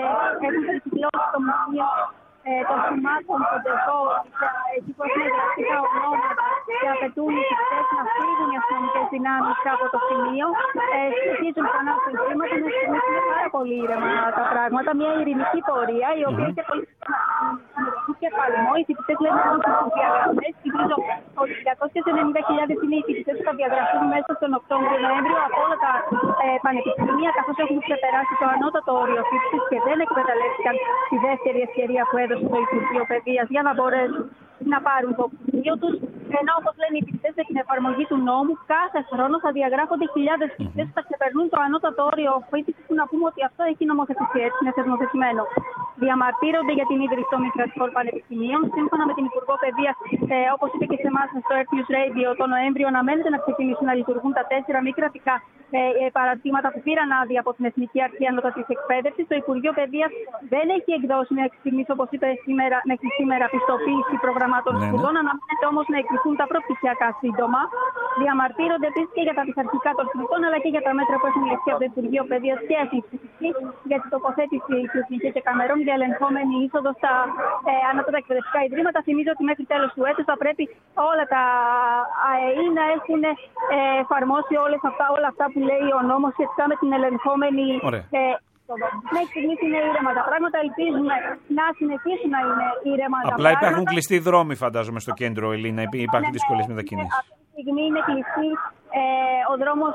αστυνομικές δυνάμεις από το σημείο. Συνεχίζουν ξανά στο Ιδρύματο. Μέχρι στιγμής είναι πάρα πολύ ήρεμα τα πράγματα. Μια ειρηνική πορεία, η οποία έχει πολύ σημαντική κεφαλμό. Οι φοιτητές λένε ότι έχουν διαγραφές. Θυμίζω ότι 290.000 είναι οι φοιτητές που θα διαγραφούν μέσα στον Οκτώβριο-Νοέμβριο από όλα τα πανεπιστήμια, καθώς έχουν ξεπεράσει το ανώτατο όριο φοιτησης και δεν εκμεταλλεύτηκαν τη δεύτερη ευκαιρία που έδωσε το Υπουργείο Παιδείας για να μπορέσουν να πάρουν το πτυχίο τους. Ενώ, όπως λένε οι φοιτητές, με την εφαρμογή του νόμου, κάθε χρόνο θα διαγράφονται χιλιάδες φοιτητές που θα ξεπερνούν το ανώτατο όριο φοιτησης, που να πούμε ότι αυτό έχει νομοθετηθεί, έτσι είναι θεσμοθετημένο. Διαμαρτύρονται για την ίδρυση των μη κρατικών πανεπιστημίων. Σύμφωνα με την Υπουργό Παιδείας, όπως είπε και σε εμάς στο Earth News Radio, το Νοέμβριο αναμένεται να ξεκινήσουν να λειτουργούν τα 4 μη κρατικά παραρτήματα που πήραν άδεια από την Εθνική Αρχή Ανώτατης Εκπαίδευσης. Το Υπουργείο Παιδείας δεν έχει εκδώσει μέχρι στιγμής, όπως είπε μέχρι σήμερα, πιστοποίηση προγραμμάτων σπουδών. Αναμένεται όμως να εκδοθούν τα προπτυχιακά σύντομα. Διαμαρτύρονται επίσης και για τα πειθαρχικά των φοιτητών, αλλά και για τα μέτρα που έχουν ληφθεί από το Υπουργείο Παιδείας και έχουν ψηφιστεί για την τοποθέτηση του και Καμερών για ελεγχόμενη είσοδο στα ανώτατα εκπαιδευτικά ιδρύματα. Θυμίζω ότι μέχρι τέλος του έτους θα πρέπει όλα τα ΑΕΗ να έχουν εφαρμόσει όλα αυτά που λέει ο νόμος σχετικά με την ελεγχόμενη είσοδο. Μέχρι στιγμής είναι ήρεμα τα πράγματα. Ελπίζουμε να συνεχίσουν να είναι ήρεμα τα πράγματα. Απλά υπάρχουν κλειστοί δρόμοι, φαντάζομαι, στο κέντρο, Ελίνα. Υπάρχουν δυσκολίες μετακίνησης. Αυτή τη στιγμή είναι κλειστή ο δρόμος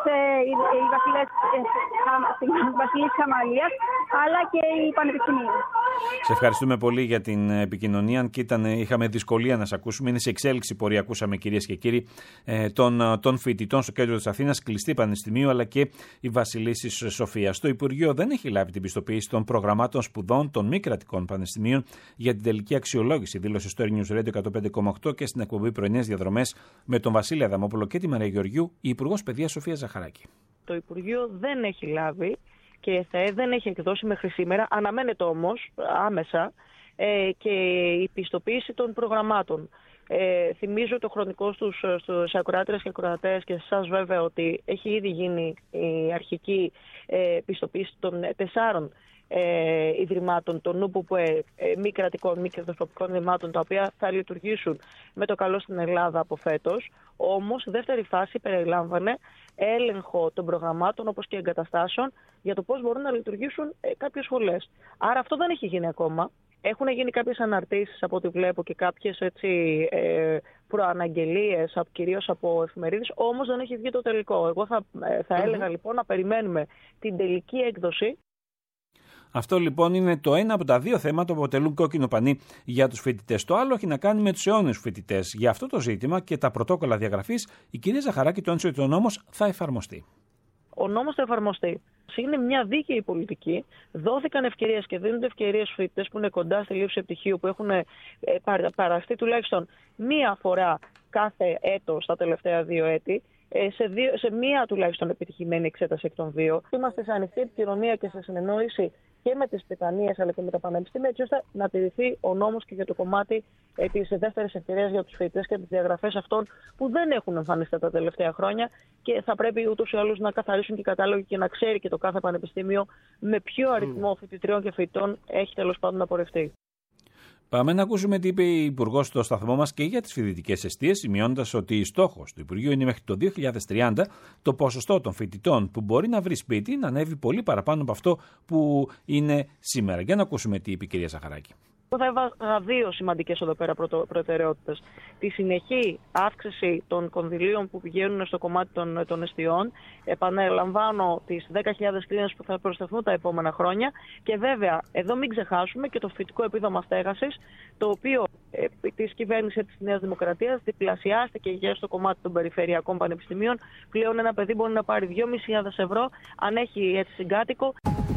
Βασιλής Χαμαλίας, αλλά και η Πανεπιστημίου. Σε ευχαριστούμε πολύ για την επικοινωνία. Και είχαμε δυσκολία να σε ακούσουμε. Είναι σε εξέλιξη πορεία, ακούσαμε, κυρίες και κύριοι, των φοιτητών στο κέντρο της Αθήνας, κλειστή Πανεπιστημίου, αλλά και η Βασιλίσσης Σοφίας. Το Υπουργείο δεν έχει λάβει την πιστοποίηση των προγραμμάτων σπουδών των μη κρατικών πανεπιστημίων για την τελική αξιολόγηση, δήλωσε στο Air News Radio 105,8 και στην εκπομπή Πρωινές Διαδρομές με τον Βασίλη Αδαμόπουλο και τη Μαρία Γεωργιού, η Υπουργός Παιδείας Σοφία Ζαχαράκη. Το Υπουργείο δεν έχει λάβει και η ΕΘΕ δεν έχει εκδώσει μέχρι σήμερα. Αναμένεται όμως άμεσα και η πιστοποίηση των προγραμμάτων. Θυμίζω το χρονικό στους ακροάτρες και ακροατές και σε εσάς βέβαια ότι έχει ήδη γίνει η αρχική πιστοποίηση των 4 ιδρυμάτων, των ΝΟΥΠΟΠΕ, μη κρατικών, μη κερδοσκοπικών ιδρυμάτων, τα οποία θα λειτουργήσουν με το καλό στην Ελλάδα από φέτος. Όμως, η δεύτερη φάση περιλάμβανε έλεγχο των προγραμμάτων όπως και εγκαταστάσεων για το πώς μπορούν να λειτουργήσουν κάποιες σχολές. Άρα αυτό δεν έχει γίνει ακόμα. Έχουν γίνει κάποιες αναρτήσεις από ό,τι βλέπω και κάποιες προαναγγελίες, κυρίως από εφημερίδες, όμως δεν έχει βγει το τελικό. Εγώ θα έλεγα λοιπόν να περιμένουμε την τελική έκδοση. Αυτό λοιπόν είναι το ένα από τα 2 θέματα που αποτελούν κόκκινο πανί για τους φοιτητές. Το άλλο έχει να κάνει με τους αιώνιους φοιτητές. Για αυτό το ζήτημα και τα πρωτόκολλα διαγραφής, η κυρία Ζαχαράκη τόνισε ότι ο νόμος θα εφαρμοστεί. Ο νόμος θα εφαρμοστεί. Είναι μια δίκαιη πολιτική. Δόθηκαν ευκαιρίες και δίνονται ευκαιρίες στους φοιτητές που είναι κοντά στη λήψη πτυχίου, που έχουν παραστεί τουλάχιστον μία φορά κάθε έτος τα τελευταία 2 έτη. Σε μία τουλάχιστον επιτυχημένη εξέταση εκ των 2. Είμαστε σε ανοιχτή επικοινωνία και σε συνεννόηση και με τις Πιτανίες αλλά και με τα πανεπιστήμια, έτσι ώστε να τηρηθεί ο νόμος και για το κομμάτι της δεύτερης ευκαιρίας για τους φοιτητές και τις διαγραφές αυτών που δεν έχουν εμφανιστεί τα τελευταία χρόνια και θα πρέπει ούτως ή άλλως να καθαρίσουν και οι κατάλογοι και να ξέρει και το κάθε πανεπιστήμιο με ποιο αριθμό φοιτητριών και φοιτητών έχει τέλος πάντων να πορευτεί. Πάμε να ακούσουμε τι είπε η Υπουργός στο σταθμό μας και για τις φοιτητικές εστίες, σημειώνοντας ότι στόχος του Υπουργείου είναι μέχρι το 2030 το ποσοστό των φοιτητών που μπορεί να βρει σπίτι να ανέβει πολύ παραπάνω από αυτό που είναι σήμερα. Για να ακούσουμε τι είπε η κυρία Ζαχαράκη. Θα έβαζα 2 σημαντικές εδώ πέρα προτεραιότητες. Τη συνεχή αύξηση των κονδυλίων που πηγαίνουν στο κομμάτι των εστιών. Επαναλαμβάνω τις 10.000 κλίνες που θα προσθεθούν τα επόμενα χρόνια. Και βέβαια, εδώ μην ξεχάσουμε και το φοιτητικό επίδομα στέγασης, το οποίο της κυβέρνησης της Νέας Δημοκρατίας διπλασιάστηκε για στο κομμάτι των περιφερειακών πανεπιστημίων. Πλέον ένα παιδί μπορεί να πάρει 2.500 ευρώ αν έχει έτσι συγκάτοικο.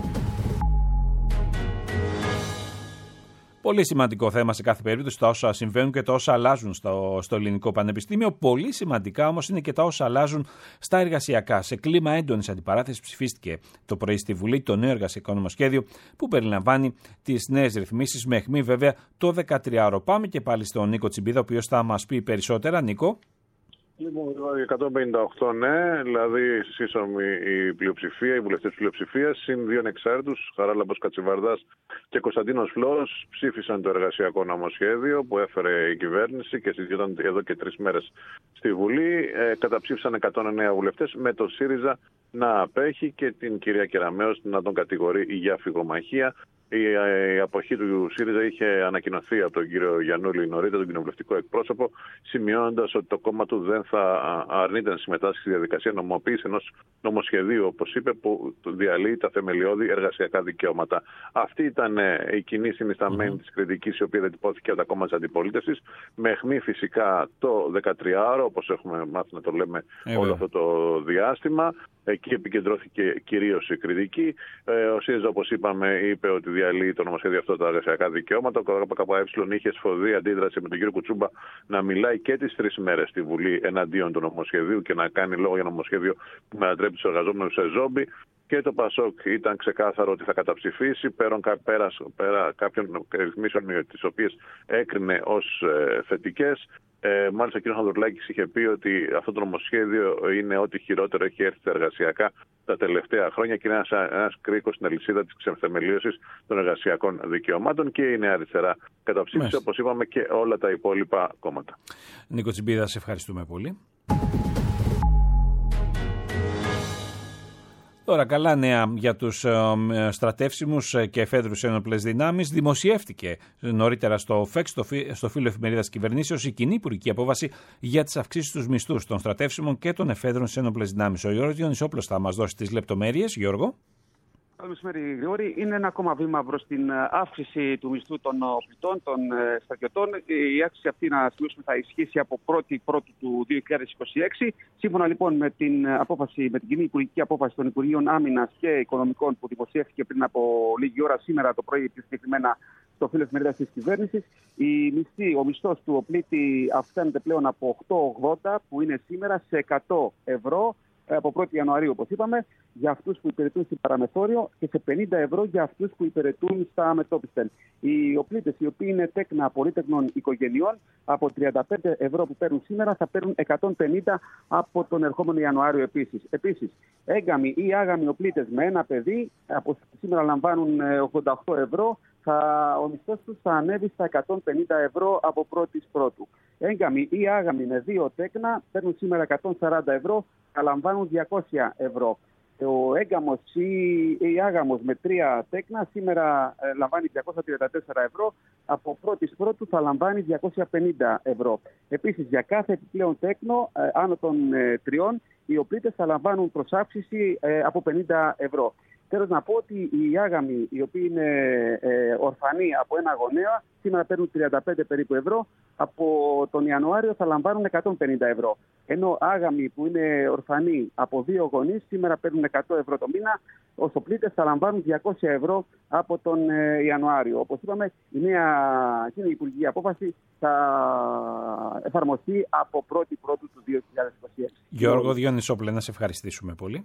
Πολύ σημαντικό θέμα σε κάθε περίπτωση τα όσα συμβαίνουν και τα όσα αλλάζουν στο ελληνικό πανεπιστήμιο. Πολύ σημαντικά όμως είναι και τα όσα αλλάζουν στα εργασιακά. Σε κλίμα έντονης αντιπαράθεσης ψηφίστηκε το πρωί στη Βουλή το νέο εργασιακό νομοσχέδιο που περιλαμβάνει τις νέες ρυθμίσεις με αιχμή βέβαια το 13ωρο. Πάμε και πάλι στον Νίκο Τσιμπίδα, ο οποίος θα μας πει περισσότερα. Νίκο. Λοιπόν, 158 ναι, δηλαδή σύσσωμη η πλειοψηφία, οι βουλευτές της πλειοψηφίας, συν 2 ανεξάρτητους, Χαράλαμπος Κατσιβαρδάς και Κωνσταντίνος Φλόρος, ψήφισαν το εργασιακό νομοσχέδιο που έφερε η κυβέρνηση και συζητιόταν εδώ και 3 μέρες στη Βουλή. Καταψήφισαν 109 βουλευτές, με τον ΣΥΡΙΖΑ να απέχει και την κυρία Κεραμέως να τον κατηγορεί για φυγομαχία. Η αποχή του ΣΥΡΙΖΑ είχε ανακοινωθεί από τον κύριο Γιαννούλη νωρίτερα, τον κοινοβουλευτικό εκπρόσωπο, σημειώνοντας ότι το κόμμα του δεν θα αρνείται να συμμετάσχει στη διαδικασία νομοποίησης ενός νομοσχεδίου, όπως είπε, που διαλύει τα θεμελιώδη εργασιακά δικαιώματα. Αυτή ήταν η κοινή συνισταμένη της κριτικής, η οποία διατυπώθηκε από τα κόμματα της αντιπολίτευσης, με αιχμή φυσικά το 13ωρο, όπως έχουμε μάθει να το λέμε όλο αυτό το διάστημα. Εκεί επικεντρώθηκε κυρίως η κριτική. Ο ΣΥΡΙΖΑ, όπως είπαμε, είπε ότι διαλύει το νομοσχέδιο αυτό τα εργασιακά δικαιώματα. Ο ΚΚΕ είχε σφοδρή αντίδραση με τον κύριο Κουτσούμπα να μιλάει και τις 3 μέρες στη Βουλή εναντίον του νομοσχεδίου και να κάνει λόγο για νομοσχέδιο που μετατρέπει τους εργαζόμενους σε ζόμπι. Και το ΠΑΣΟΚ ήταν ξεκάθαρο ότι θα καταψηφίσει πέρα κάποιων ρυθμίσεων τις οποίες έκρινε ως θετικές. Μάλιστα ο κ. Ανδρουλάκης είχε πει ότι αυτό το νομοσχέδιο είναι ό,τι χειρότερο έχει έρθει στα εργασιακά τα τελευταία χρόνια και είναι ένας κρίκος στην αλυσίδα της ξεθεμελίωσης των εργασιακών δικαιωμάτων, και η Νέα Αριστερά καταψήφισε, όπως είπαμε, και όλα τα υπόλοιπα κόμματα. Νίκο Τσιμπίδα, σε ευχαριστούμε πολύ. Τώρα, καλά νέα για τους στρατεύσιμους και εφέδρους ένοπλες δυνάμεις. Δημοσιεύτηκε νωρίτερα στο ΦΕΚΣ, στο φύλλο εφημερίδας κυβερνήσεως, η κοινή υπουργική απόφαση για τις αυξήσεις στους μισθούς των στρατεύσιμων και των εφέδρων στις ένοπλες δυνάμεις. Ο Γιώργος Διονυσόπουλος θα μας δώσει τις λεπτομέρειες. Γιώργο. Καλό μεσημέρι, Γρηγόρη. Είναι ένα ακόμα βήμα προς την αύξηση του μισθού των οπλιτών, των στρατιωτών. Η αύξηση αυτή, να σημειώσουμε, θα ισχύσει από 1η του 2026. Σύμφωνα λοιπόν με την κοινή υπουργική απόφαση των Υπουργείων Άμυνας και Οικονομικών που δημοσιεύτηκε πριν από λίγη ώρα, σήμερα το πρωί, πιο συγκεκριμένα στο φύλλο εφημερίδας της κυβέρνησης, ο μισθός του οπλίτη αυξάνεται πλέον από 8,80 που είναι σήμερα σε 100 ευρώ. Από 1η Ιανουαρίου, όπως είπαμε, για αυτούς που υπηρετούν στην παραμεθόριο και σε 50 ευρώ για αυτούς που υπηρετούν στα μετόπισθεν. Οι οπλίτες, οι οποίοι είναι τέκνα πολύτεκνων οικογενειών, από 35 ευρώ που παίρνουν σήμερα, θα παίρνουν 150 από τον ερχόμενο Ιανουάριο επίσης. Έγκαμοι ή άγαμοι οπλίτες με ένα παιδί, από σήμερα λαμβάνουν 88 ευρώ. Ο μισθός τους θα ανέβει στα 150 ευρώ από 1η Πρώτου. Έγκαμοι ή άγαμοι με 2 τέκνα παίρνουν σήμερα 140 ευρώ, θα λαμβάνουν 200 ευρώ. Ο έγκαμος ή άγαμος με 3 τέκνα σήμερα λαμβάνει 234 ευρώ, από 1η Πρώτου θα λαμβάνει 250 ευρώ. Επίσης, για κάθε επιπλέον τέκνο άνω των 3, οι οπλίτες θα λαμβάνουν προσάυξηση από 50 ευρώ. Θέλω να πω ότι οι άγαμοι, οι οποίοι είναι ορφανοί από ένα γονέα, σήμερα παίρνουν 35 περίπου ευρώ, από τον Ιανουάριο θα λαμβάνουν 150 ευρώ. Ενώ άγαμοι που είναι ορφανοί από 2 γονείς, σήμερα παίρνουν 100 ευρώ το μήνα, ως οπλίτες θα λαμβάνουν 200 ευρώ από τον Ιανουάριο. Όπως είπαμε, η νέα υπουργική απόφαση θα εφαρμοστεί από 1η Πρώτου του 2026. Γιώργο Διονυσόπουλε, να σε ευχαριστήσουμε πολύ.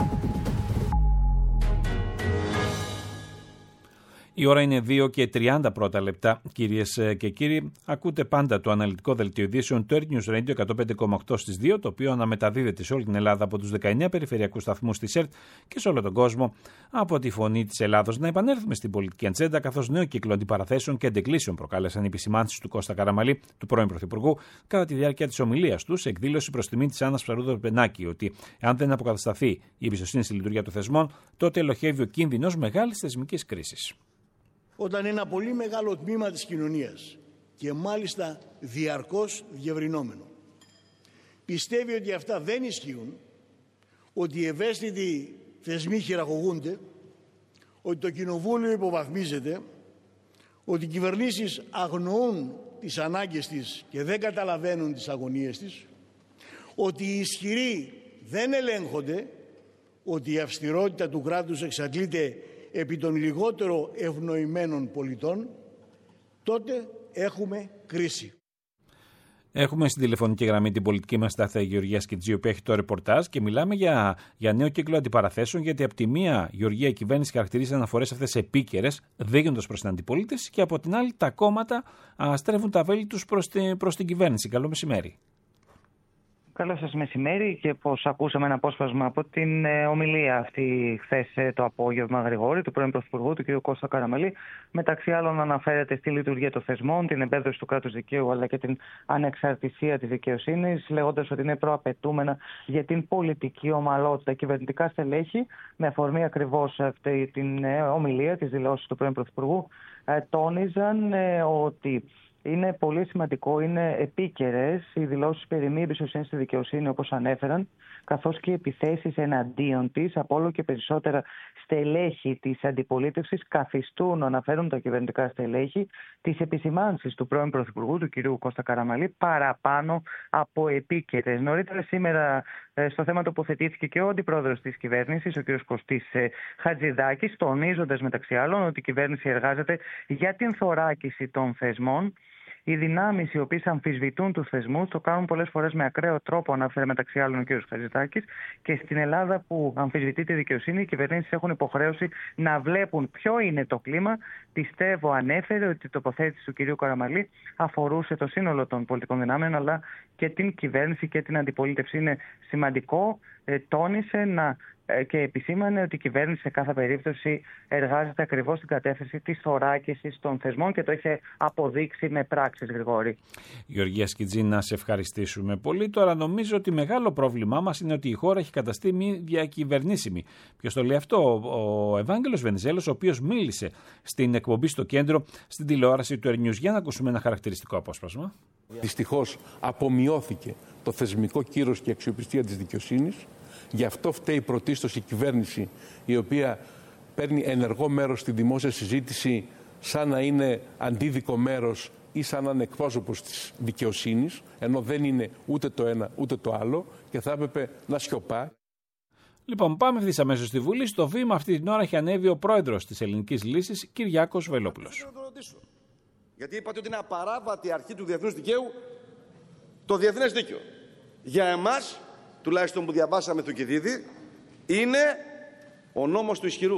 Η ώρα είναι 2:30 λεπτά, κυρίες και κύριοι. Ακούτε πάντα το αναλυτικό δελτίο ειδήσεων του Earth News Radio 105,8 στις 2, το οποίο αναμεταδίδεται σε όλη την Ελλάδα από τους 19 περιφερειακούς σταθμούς της ΕΡΤ και σε όλο τον κόσμο από τη Φωνή της Ελλάδος. Να επανέλθουμε στην πολιτική ατζέντα, καθώς νέο κύκλο αντιπαραθέσεων και αντεκκλήσεων προκάλεσαν οι επισημάνσεις του Κώστα Καραμαλή, του πρώην Πρωθυπουργού, κατά τη διάρκεια της ομιλίας του σε εκδήλωση προς τιμή της Άννας Ψαρούδο-Πενάκη, ότι αν δεν αποκατασταθεί η εμπιστοσύνη στη λειτουργία των θεσμών, τότε ελοχεύει ο κίνδυνος μεγάλης θεσμικής κρίσης. Όταν ένα πολύ μεγάλο τμήμα της κοινωνίας, και μάλιστα διαρκώς διευρυνόμενο, πιστεύει ότι αυτά δεν ισχύουν, ότι οι ευαίσθητοι θεσμοί χειραγωγούνται, ότι το κοινοβούλιο υποβαθμίζεται, ότι οι κυβερνήσεις αγνοούν τις ανάγκες της και δεν καταλαβαίνουν τις αγωνίες της, ότι οι ισχυροί δεν ελέγχονται, ότι η αυστηρότητα του κράτους εξαντλείται επί των λιγότερο ευνοημένων πολιτών, τότε έχουμε κρίση. Έχουμε στην τηλεφωνική γραμμή την πολιτική μας στάθεια Γεωργία Σκιτζίου που έχει το ρεπορτάζ και μιλάμε για νέο κύκλο αντιπαραθέσεων, γιατί από τη μία, Γεωργία, η κυβέρνηση χαρακτηρίζει αναφορές αυτές επίκαιρες, δείχνοντας προς την αντιπολίτευση, και από την άλλη τα κόμματα στρέφουν τα βέλη τους προς την κυβέρνηση. Καλό μεσημέρι. Καλό σας μεσημέρι και πως ακούσαμε ένα απόσπασμα από την ομιλία αυτή χθες το απόγευμα, Γρηγόρη, του πρώην Πρωθυπουργού, του κ. Κώστα Καραμαλή. Μεταξύ άλλων αναφέρεται στη λειτουργία των θεσμών, την εμπέδωση του κράτους δικαίου αλλά και την ανεξαρτησία της δικαιοσύνης, λέγοντας ότι είναι προαπαιτούμενα για την πολιτική ομαλότητα. Κυβερνητικά στελέχη, με αφορμή ακριβώς αυτή την ομιλία, τις δηλώσεις του πρώην Πρωθυπουργού, τόνιζαν ότι είναι πολύ σημαντικό, είναι επίκαιρες οι δηλώσεις περί μη εμπιστοσύνης στη δικαιοσύνη, όπως ανέφεραν, καθώς και οι επιθέσεις εναντίον της από όλο και περισσότερα στελέχη της αντιπολίτευσης καθιστούν, αναφέρουν τα κυβερνητικά στελέχη, τις επισημάνσεις του πρώην Πρωθυπουργού, του κ. Κώστα Καραμαλή, παραπάνω από επίκαιρες. Νωρίτερα σήμερα στο θέμα τοποθετήθηκε και ο αντιπρόεδρος της κυβέρνησης, ο κ. Κωστής Χατζηδάκης, τονίζοντας μεταξύ άλλων ότι η κυβέρνηση εργάζεται για την θωράκιση των θεσμών. Οι δυνάμεις οι οποίες αμφισβητούν τους θεσμούς το κάνουν πολλές φορές με ακραίο τρόπο, αναφέρει μεταξύ άλλων ο κ. Χατζηδάκης. Και στην Ελλάδα που αμφισβητεί τη δικαιοσύνη, οι κυβερνήσεις έχουν υποχρέωση να βλέπουν ποιο είναι το κλίμα. Πιστεύω, ανέφερε, ότι η τοποθέτηση του κ. Καραμαλή αφορούσε το σύνολο των πολιτικών δυνάμεων, αλλά και την κυβέρνηση και την αντιπολίτευση. Είναι σημαντικό, τόνισε και επισήμανε ότι η κυβέρνηση σε κάθε περίπτωση εργάζεται ακριβώς στην κατεύθυνση της θωράκισης των θεσμών και το είχε αποδείξει με πράξεις, Γρηγόρη. Γεωργία Σκιτζή, να σε ευχαριστήσουμε πολύ. Τώρα νομίζω ότι μεγάλο πρόβλημά μας είναι ότι η χώρα έχει καταστεί μη διακυβερνήσιμη. Ποιος το λέει αυτό? Ο Ευάγγελος Βενιζέλος, ο οποίος μίλησε στην εκπομπή στο Κέντρο στην τηλεόραση του Earth News. Για να ακούσουμε ένα χαρακτηριστικό απόσπασμα. Δυστυχώς απομειώθηκε το θεσμικό κύρος και αξιοπιστία της δικαιοσύνης. Γι' αυτό φταίει πρωτίστως η κυβέρνηση, η οποία παίρνει ενεργό μέρος στη δημόσια συζήτηση σαν να είναι αντίδικο μέρος ή σαν να είναι εκπρόσωπος της δικαιοσύνης, ενώ δεν είναι ούτε το ένα ούτε το άλλο και θα έπρεπε να σιωπά. Λοιπόν, πάμε ευθύς αμέσως στη Βουλή. Στο βήμα αυτή την ώρα έχει ανέβει ο πρόεδρος της Ελληνικής Λύσης, Κυριάκος Βελόπουλος. Γιατί είπατε ότι είναι απαράβατη αρχή του διεθνούς δικαίου το διεθνές δίκαιο. Για εμάς, τουλάχιστον που διαβάσαμε Θουκυδίδη, είναι ο νόμος του ισχυρού.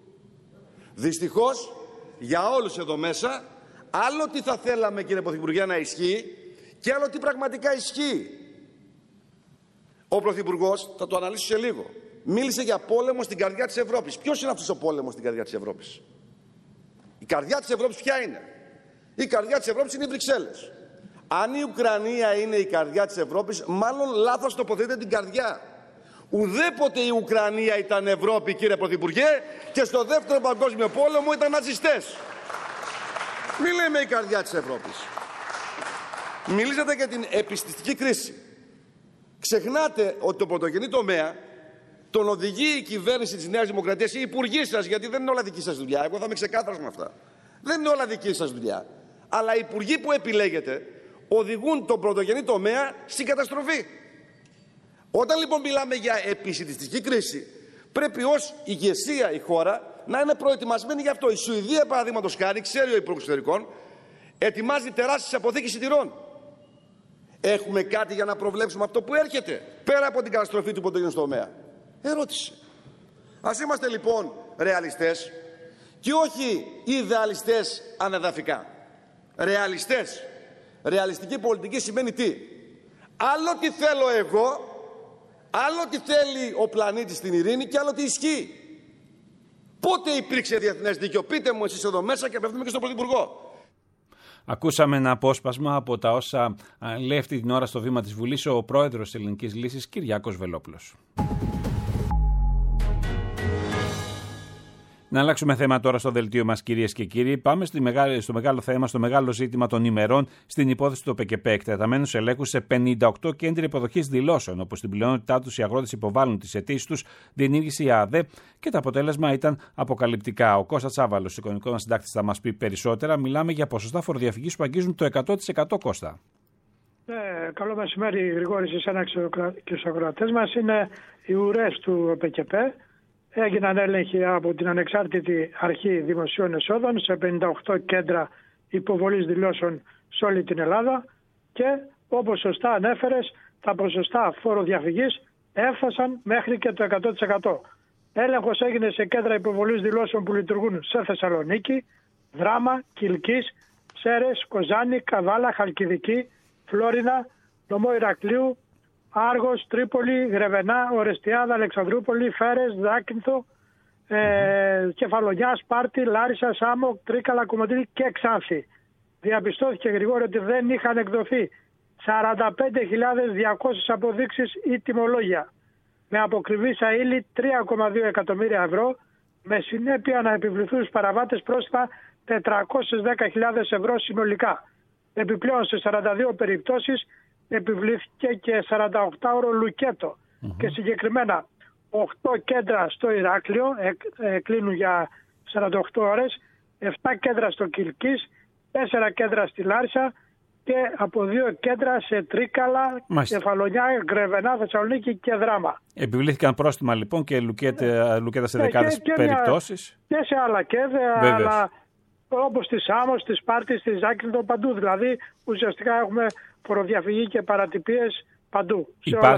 Δυστυχώς, για όλους εδώ μέσα, άλλο τι θα θέλαμε, κύριε Πρωθυπουργέ, να ισχύει και άλλο τι πραγματικά ισχύει. Ο Πρωθυπουργός, θα το αναλύσω σε λίγο, μίλησε για πόλεμο στην καρδιά της Ευρώπης. Ποιος είναι αυτός ο πόλεμος στην καρδιά της Ευρώπης? Η καρδιά της Ευρώπης ποια είναι? Η καρδιά της Ευρώπης είναι οι Βρυξέλλες. Αν η Ουκρανία είναι η καρδιά της Ευρώπης, μάλλον λάθος τοποθετείτε την καρδιά. Ουδέποτε η Ουκρανία ήταν Ευρώπη, κύριε Πρωθυπουργέ, και στο δεύτερο παγκόσμιο πόλεμο ήταν ναζιστές. Μη λέμε η καρδιά της Ευρώπης. Μιλήσατε για την επιστηστική κρίση. Ξεχνάτε ότι το πρωτογενή τομέα τον οδηγεί η κυβέρνηση της Νέας Δημοκρατίας, οι υπουργοί σας, γιατί δεν είναι όλα δική σας δουλειά. Εγώ θα είμαι ξεκάθαρος με αυτά. Δεν είναι όλα δική σας δουλειά. Αλλά οι υπουργοί που επιλέγετε οδηγούν τον πρωτογενή τομέα στην καταστροφή. Όταν λοιπόν μιλάμε για επισιτιστική κρίση, πρέπει ως ηγεσία η χώρα να είναι προετοιμασμένη γι' αυτό. Η Σουηδία, παραδείγματος χάρη, ξέρει ο Υπουργός Εξωτερικών, ετοιμάζει τεράστιες αποθήκες σιτηρών. Έχουμε κάτι για να προβλέψουμε αυτό που έρχεται, πέρα από την καταστροφή του πρωτογενού τομέα? Ερώτηση. Ας είμαστε λοιπόν ρεαλιστές και όχι ιδεαλιστές ανεδαφικά. Ρεαλιστές. Ρεαλιστική πολιτική σημαίνει τι? Άλλο τι θέλω εγώ, άλλο τι θέλει ο πλανήτης στην ειρήνη και άλλο τι ισχύει. Πότε υπήρξε διεθνές δίκαιο? Πείτε μου εσείς εδώ μέσα και απευθύνουμε και στον Πρωθυπουργό. Ακούσαμε ένα απόσπασμα από τα όσα λέει αυτή την ώρα στο βήμα της Βουλής ο πρόεδρος της Ελληνικής Λύσης, Κυριάκος Βελόπουλος. Να αλλάξουμε θέμα τώρα στο δελτίο μας, κυρίες και κύριοι. Πάμε στο μεγάλο θέμα, στο μεγάλο ζήτημα των ημερών, στην υπόθεση του ΟΠΕΚΕΠΕ. Εκτεταμένους ελέγχους σε 58 κέντρα υποδοχής δηλώσεων, όπου στην πλειονότητά τους οι αγρότες υποβάλλουν τις αιτήσεις τους, διενήργησε η ΑΔΕ και το αποτέλεσμα ήταν αποκαλυπτικά. Ο Κώστας Τσάβαλος, οικονομικός μας συντάκτης, θα μας πει περισσότερα. Μιλάμε για ποσοστά φοροδιαφυγής που αγγίζουν το 100%, Κώστα. Καλό μεσημέρι, Γρηγόρη, σε εσένα και στους ακροατές μας. Είναι οι ουρές του ΟΠΕΚΕΠΕ. Έγιναν έλεγχοι από την Ανεξάρτητη Αρχή Δημοσίων Εσόδων σε 58 κέντρα υποβολής δηλώσεων σε όλη την Ελλάδα και, όπως σωστά ανέφερες, τα ποσοστά φοροδιαφυγής έφτασαν μέχρι και το 100%. Έλεγχος έγινε σε κέντρα υποβολής δηλώσεων που λειτουργούν σε Θεσσαλονίκη, Δράμα, Κιλκής, Σέρες, Κοζάνη, Καβάλα, Χαλκιδική, Φλόρινα, νομό Ηρακλείου, Άργος, Τρίπολη, Γρεβενά, Ορεστιάδα, Αλεξανδρούπολη, Φέρες, Δάκυνθο, Κεφαλονιά, Σπάρτη, Λάρισα, Σάμο, Τρίκαλα, Κομωτινή και Ξάνθη. Διαπιστώθηκε, Γρηγόρη, ότι δεν είχαν εκδοθεί 45.200 αποδείξεις ή τιμολόγια με αποκριβή αήλη 3,2 εκατομμύρια ευρώ, με συνέπεια να επιβληθούν στους παραβάτες πρόστιμα 410.000 ευρώ συνολικά. Επιπλέον σε 42 περιπτώσεις επιβλήθηκε και 48ωρο λουκέτο και συγκεκριμένα 8 κέντρα στο Ηράκλειο κλείνουν για 48 ώρες, 7 κέντρα στο Κιλκής, 4 κέντρα στη Λάρισα και από 2 κέντρα σε Τρίκαλα, Κεφαλονιά, Γκρεβενά, Θεσσαλονίκη και Δράμα. Επιβλήθηκαν πρόστιμα λοιπόν και λουκέτα σε δεκάδες περιπτώσεις. Και σε άλλα κέντρα, αλλά όπως στη Σάμο, στη Σπάρτη, στη Ζάκυνθο, παντού. Δηλαδή ουσιαστικά έχουμε φοροδιαφυγή και παρατυπίες παντού.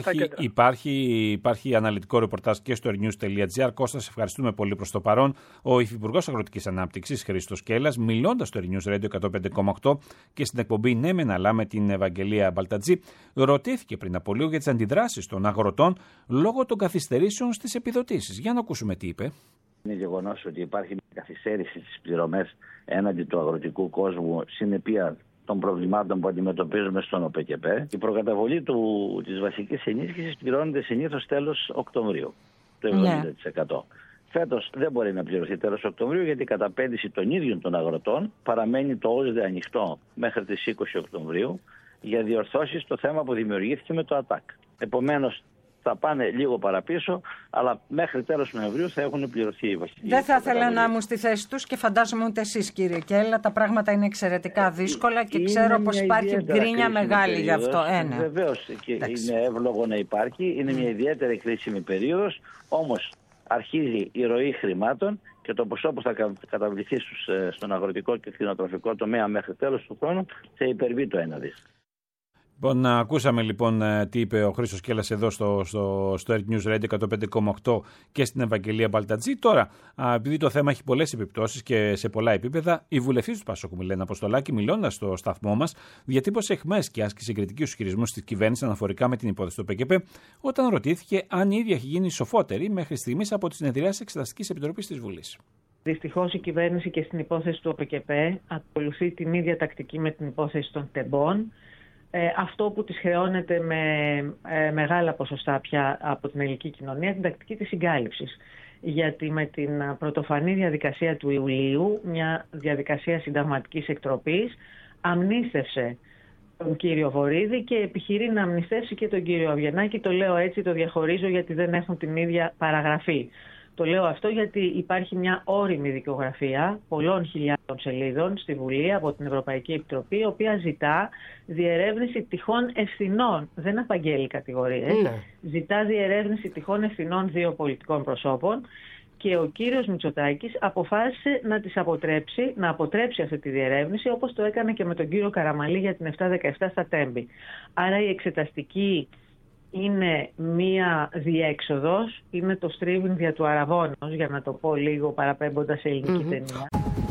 Υπάρχει αναλυτικό ρεπορτάζ και στο airnews.gr. Κώστα, σε ευχαριστούμε πολύ προς το παρόν. Ο Υφυπουργός Αγροτικής Ανάπτυξης Χρήστος Κέλλας, μιλώντας στο Air News Radio 105,8 και στην εκπομπή Ναι Μεν Αλλά με την Ευαγγελία Μπαλτατζή, ρωτήθηκε πριν από λίγο για τις αντιδράσεις των αγροτών λόγω των καθυστερήσεων στις επιδοτήσεις. Για να ακούσουμε τι είπε. Είναι γεγονός ότι υπάρχει μια καθυστέρηση στις πληρωμές έναντι του αγροτικού κόσμου, συνεπία των προβλημάτων που αντιμετωπίζουμε στον ΟΠΚΠ. Η προκαταβολή της βασικής ενίσχυσης πληρώνεται συνήθως τέλος Οκτωβρίου, το 70%. Φέτος δεν μπορεί να πληρωθεί τέλος Οκτωβρίου, γιατί η καταπέντηση των ίδιων των αγροτών παραμένει το ΩΣΔΕ ανοιχτό μέχρι τις 20 Οκτωβρίου για διορθώσεις στο θέμα που δημιουργήθηκε με το ΑΤΑΚ. Επομένως, θα πάνε λίγο παραπίσω, αλλά μέχρι τέλος Νοεμβρίου θα έχουν πληρωθεί οι βασικοί. Δεν θα ήθελα να ήμουν στη θέση τους και φαντάζομαι ούτε εσείς, κύριε Κέλλα. Τα πράγματα είναι εξαιρετικά δύσκολα και ξέρω πως υπάρχει γκρίνια μεγάλη γι' αυτό. Βεβαίως και είναι εύλογο να υπάρχει. Είναι μια ιδιαίτερη κρίσιμη περίοδος, όμως αρχίζει η ροή χρημάτων και το ποσό που θα καταβληθεί στον αγροτικό και κτηνοτροφικό τομέα μέχρι τέλος του χρόνου θα υπερβεί το 1 δις. Λοιπόν, ακούσαμε λοιπόν τι είπε ο Χρήστος Κέλλας εδώ στο Air News Radio 105,8 και στην Ευαγγελία Μπαλτατζή. Τώρα, επειδή το θέμα έχει πολλές επιπτώσεις και σε πολλά επίπεδα, η βουλευτής του Πασόκου, Μιλένα Αποστολάκη, μιλώντας στο σταθμό μας, διατύπωσε εχμές και άσκησε κριτική στους χειρισμούς της κυβέρνησης αναφορικά με την υπόθεση του ΠΚΠ, όταν ρωτήθηκε αν η ίδια έχει γίνει σοφότερη μέχρι στιγμής από τις συνεδριάσεις Εξεταστικής Επιτροπής της Βουλής. Δυστυχώς η κυβέρνηση και στην υπόθεση του ΟΠΚΠ ακολουθεί την ίδια τακτική με την υπόθεση των τεμπών. Αυτό που της χρεώνεται με μεγάλα ποσοστά πια από την ελληνική κοινωνία, την τακτική της συγκάλυψης. Γιατί με την πρωτοφανή διαδικασία του Ιουλίου, μια διαδικασία συνταγματικής εκτροπής, αμνίστευσε τον κύριο Βορίδη και επιχειρεί να αμνιστεύσει και τον κύριο Αβγενάκη. Το λέω έτσι, το διαχωρίζω γιατί δεν έχουν την ίδια παραγραφή. Το λέω αυτό γιατί υπάρχει μια όριμη δικαιογραφία πολλών χιλιάδων σελίδων στη Βουλή από την Ευρωπαϊκή Επιτροπή, η οποία ζητά διερεύνηση τυχόν ευθυνών. Δεν απαγγέλει κατηγορίες. Ζητά διερεύνηση τυχόν ευθυνών 2 πολιτικών προσώπων και ο κύριος Μητσοτάκης αποφάσισε να τις αποτρέψει, να αποτρέψει αυτή τη διερεύνηση, όπως το έκανε και με τον κύριο Καραμαλή για την 717 στα Τέμπη. Άρα η εξεταστική είναι μία διέξοδος, είναι το στρίβιν δια του αραβώνος, για να το πω λίγο παραπέμποντας σε ελληνική ταινία.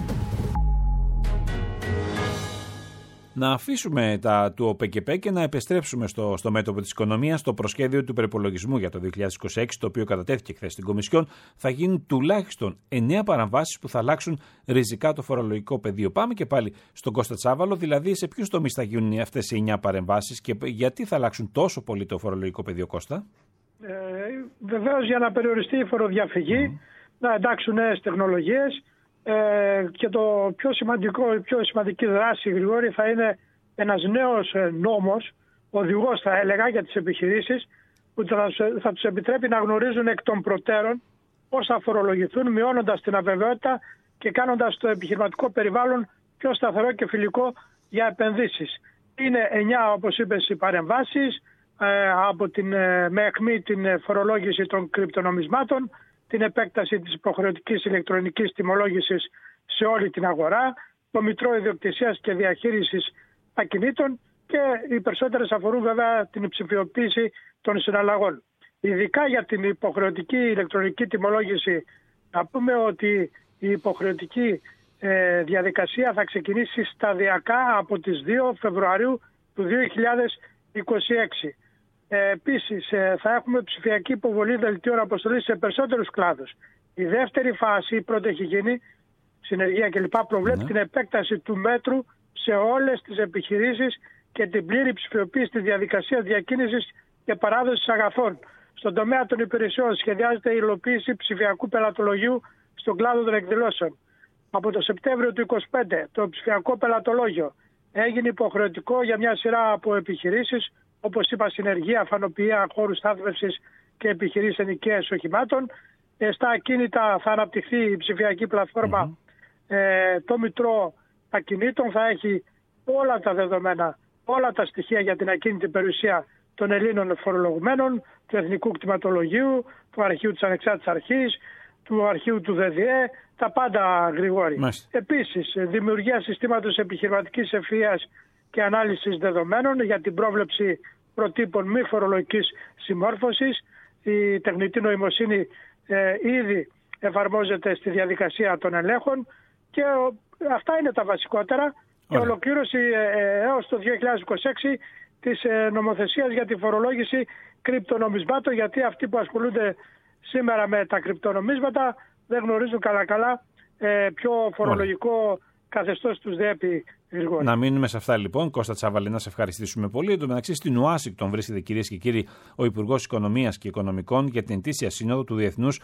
Να αφήσουμε τα του ΟΠΚΠ και να επιστρέψουμε στο μέτωπο της οικονομίας. Το προσχέδιο του προϋπολογισμού για το 2026, το οποίο κατατέθηκε χθες στην Κομισιόν, θα γίνουν τουλάχιστον 9 παραμβάσεις που θα αλλάξουν ριζικά το φορολογικό πεδίο. Πάμε και πάλι στον Κώστα Τσάβαλο, δηλαδή σε ποιους τομείς θα γίνουν αυτές οι 9 παρεμβάσεις και γιατί θα αλλάξουν τόσο πολύ το φορολογικό πεδίο, Κώστα? Βεβαίως για να περιοριστεί η φοροδιαφυγή, να εντάξουν νέες τεχνολογίες. Και το η πιο σημαντική δράση, Γρηγόρη, θα είναι ένας νέος νόμος, οδηγός θα έλεγα, για τις επιχειρήσεις, που θα τους επιτρέπει να γνωρίζουν εκ των προτέρων πώς θα φορολογηθούν, μειώνοντας την αβεβαιότητα και κάνοντας το επιχειρηματικό περιβάλλον πιο σταθερό και φιλικό για επενδύσεις. Είναι 9, όπως είπες, οι παρεμβάσεις, με αιχμή την φορολόγηση των κρυπτονομισμάτων, την επέκταση της υποχρεωτικής ηλεκτρονικής τιμολόγησης σε όλη την αγορά, το μητρό ιδιοκτησίας και διαχείρισης ακινήτων και οι περισσότερες αφορούν βέβαια την ψηφιοποίηση των συναλλαγών. Ειδικά για την υποχρεωτική ηλεκτρονική τιμολόγηση, να πούμε ότι η υποχρεωτική διαδικασία θα ξεκινήσει σταδιακά από τις 2 Φεβρουαρίου του 2026. Επίσης, θα έχουμε ψηφιακή υποβολή δελτίων αποστολής σε περισσότερους κλάδους. Η δεύτερη φάση, η πρώτη έχει γίνει, συνεργεία κλπ. Προβλέπει την επέκταση του μέτρου σε όλες τις επιχειρήσεις και την πλήρη ψηφιοποίηση της διαδικασίας διακίνησης και παράδοσης αγαθών. Στον τομέα των υπηρεσιών σχεδιάζεται η υλοποίηση ψηφιακού πελατολογίου στον κλάδο των εκδηλώσεων. Από το Σεπτέμβριο του 2025 το ψηφιακό πελατολόγιο έγινε υποχρεωτικό για μια σειρά από επιχειρήσεις, όπως είπα, συνεργεία, φανοποιία, χώρους στάθμευσης και επιχειρήσεις ενοικίας οχημάτων. Στα ακίνητα θα αναπτυχθεί η ψηφιακή πλατφόρμα. Το Μητρό Ακινήτων θα έχει όλα τα δεδομένα, όλα τα στοιχεία για την ακίνητη περιουσία των Ελλήνων φορολογουμένων, του Εθνικού Κτηματολογίου, του Αρχείου της Ανεξάρτητης Αρχής, του Αρχείου του ΔΔΕ, τα πάντα, Γρηγόρη. Επίσης, δημιουργία συστήματος επιχειρηματικής ευφυΐας και ανάλυσης δεδομένων για την πρόβλεψη προτύπων μη φορολογικής συμμόρφωσης. Η τεχνητή νοημοσύνη ήδη εφαρμόζεται στη διαδικασία των ελέγχων και αυτά είναι τα βασικότερα. Και ολοκλήρωση έως το 2026 της νομοθεσίας για τη φορολόγηση κρυπτονομισμάτων, γιατί αυτοί που ασχολούνται σήμερα με τα κρυπτονομίσματα δεν γνωρίζουν καλά ποιο φορολογικό καθεστώς τους διέπει, Γρηγόρη. Να μείνουμε σε αυτά λοιπόν. Κώστα Τσάβαλη, να σε ευχαριστήσουμε πολύ. Εν τω μεταξύ, στην Ουάσιγκτον βρίσκεται, κυρίες και κύριοι, ο Υπουργός Οικονομίας και Οικονομικών για την ετήσια σύνοδο του Διεθνούς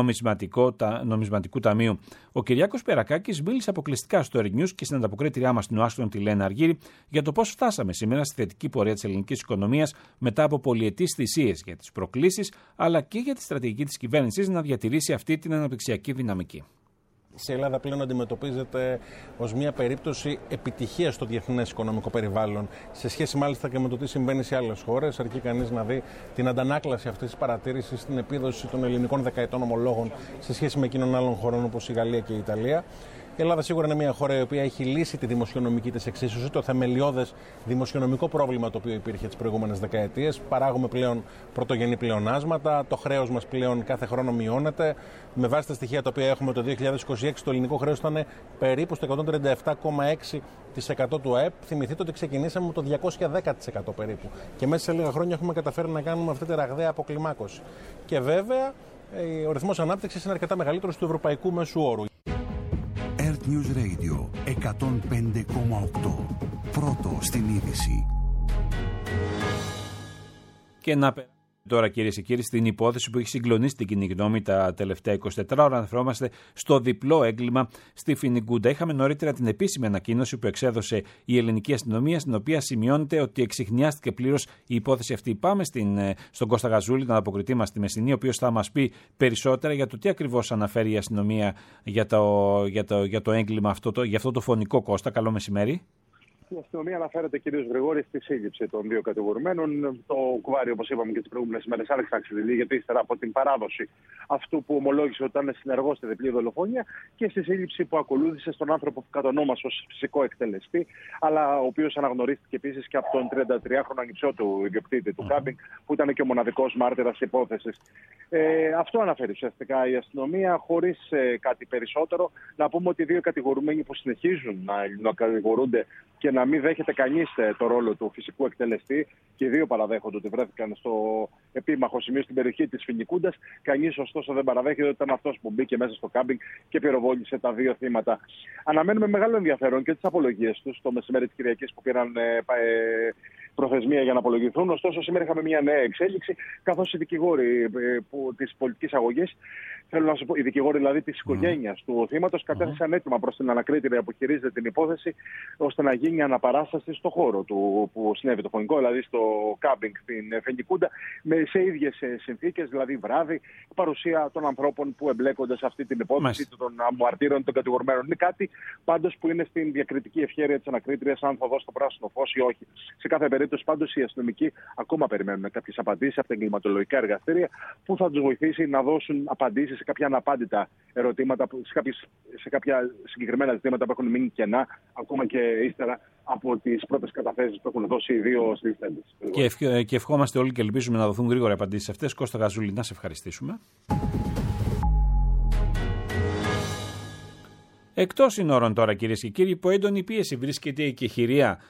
Νομισματικού Ταμείου. Ο Κυριάκος Περακάκης μίλησε αποκλειστικά στο Air News και στην ανταποκρίτριά μας στην Ουάσιγκτον, τη Λένα Αργύρη, για το πώς φτάσαμε σήμερα στη θετική πορεία της ελληνικής οικονομίας μετά από πολυετείς θυσίες για τις προκλήσεις, αλλά και για τη στρατηγική της κυβέρνησης να διατηρήσει αυτή την αναπτυξιακή δυναμική. Η Ελλάδα πλέον αντιμετωπίζεται ως μια περίπτωση επιτυχίας στο διεθνές οικονομικό περιβάλλον, σε σχέση μάλιστα και με το τι συμβαίνει σε άλλες χώρες. Αρκεί κανείς να δει την αντανάκλαση αυτής της παρατήρησης στην επίδοση των ελληνικών δεκαετών ομολόγων σε σχέση με εκείνων άλλων χωρών όπως η Γαλλία και η Ιταλία. Η Ελλάδα σίγουρα είναι μια χώρα η οποία έχει λύσει τη δημοσιονομική της εξίσωση, το θεμελιώδες δημοσιονομικό πρόβλημα το οποίο υπήρχε τις προηγούμενες δεκαετίες. Παράγουμε πλέον πρωτογενή πλεονάσματα, το χρέος μας πλέον κάθε χρόνο μειώνεται. Με βάση τα στοιχεία τα οποία έχουμε το 2026, το ελληνικό χρέος ήταν περίπου στο 137,6% του ΑΕΠ. Θυμηθείτε ότι ξεκινήσαμε με το 210% περίπου. Και μέσα σε λίγα χρόνια έχουμε καταφέρει να κάνουμε αυτή τη ραγδαία αποκλιμάκωση. Και βέβαια, ο ρυθμός ανάπτυξης είναι αρκετά μεγαλύτερος του ευρωπαϊκού μέσου όρου. News Radio 105,8. Πρώτο στην είδηση. Και να τώρα, κυρίες και κύριοι, στην υπόθεση που έχει συγκλονίσει την κοινή γνώμη τα τελευταία 24 ώρα, αναφερόμαστε στο διπλό έγκλημα στη Φινικούντα. Είχαμε νωρίτερα την επίσημη ανακοίνωση που εξέδωσε η ελληνική αστυνομία, στην οποία σημειώνεται ότι εξιχνιάστηκε πλήρως η υπόθεση αυτή. Πάμε στον Κώστα Γαζούλη, τον αποκριτή μας στη Μεσσηνή, ο οποίος θα μας πει περισσότερα για το τι ακριβώς αναφέρει η αστυνομία για το έγκλημα αυτό, για αυτό το φωνικό. Κώστα, καλό μεσημέρι. Η αστυνομία αναφέρεται, κυρίως Γρηγόρη, στη σύλληψη των δύο κατηγορουμένων. Το κουβάρι, όπως είπαμε και τις προηγούμενες ημέρες, άρχισε να ξεδιλεί, γιατί ύστερα από την παράδοση αυτού που ομολόγησε ότι ήταν συνεργός στη διπλή δολοφονία και στη σύλληψη που ακολούθησε στον άνθρωπο που κατονόμασε ως φυσικό εκτελεστή, αλλά ο οποίος αναγνωρίστηκε επίσης και από τον 33χρονο ανιψιό του ιδιοκτήτη του κάμπινγκ, που ήταν και ο μοναδικός μάρτυρας της υπόθεσης. Αυτό αναφέρει ουσιαστικά η αστυνομία, χωρίς κάτι περισσότερο. Να πούμε ότι οι δύο κατηγορουμένοι που συνεχίζουν να κατηγορούνται και να μην δέχεται κανείς το ρόλο του φυσικού εκτελεστή, και οι δύο παραδέχονται ότι βρέθηκαν στο επίμαχο σημείο στην περιοχή της Φινικούντας. Κανείς ωστόσο δεν παραδέχεται ότι ήταν αυτός που μπήκε μέσα στο κάμπινγκ και πυροβόλησε τα δύο θύματα. Αναμένουμε μεγάλο ενδιαφέρον και τις απολογίες τους το μεσημέρι της Κυριακής που πήραν προθεσμία για να απολογηθούν. Ωστόσο, σήμερα είχαμε μια νέα εξέλιξη, καθώς οι δικηγόροι της πολιτικής αγωγής, θέλω να σου πω, οι δικηγόροι δηλαδή της οικογένειας του θύματος, κατέθεσαν έτοιμα προς την ανακρίτρια που χειρίζεται την υπόθεση, ώστε να γίνει αναπαράσταση στο χώρο του που συνέβη το φωνικό, δηλαδή στο κάμπινγκ στην Φινικούντα, σε ίδιες συνθήκες, δηλαδή βράδυ, παρουσία των ανθρώπων που εμπλέκονται σε αυτή την υπόθεση, των μαρτύρων, των κατηγορουμένων. Είναι κάτι πάντως που είναι στην διακριτική ευχέρεια της ανακρίτριας, αν θα δώσει το πράσινο φως ή όχι. Σε κάθε περίπτωση, πάντως, οι αστυνομικοί ακόμα περιμένουν κάποιες απαντήσεις από τα εγκληματολογικά εργαστήρια που θα τους βοηθήσει να δώσουν απαντήσεις σε κάποια αναπάντητα ερωτήματα, σε κάποια συγκεκριμένα ζητήματα που έχουν μείνει κενά, ακόμα και ύστερα από τις πρώτες καταθέσεις που έχουν δώσει οι δύο συλληφθέντες. Και ευχόμαστε όλοι και ελπίζουμε να δοθούν γρήγορα απαντήσεις αυτές. Κώστα Γαζούλη, να σε ευχαριστήσουμε. Εκτός συνόρων τώρα, κυρίες και κύριοι, υπό έντονη πίεση βρίσκεται και χειρία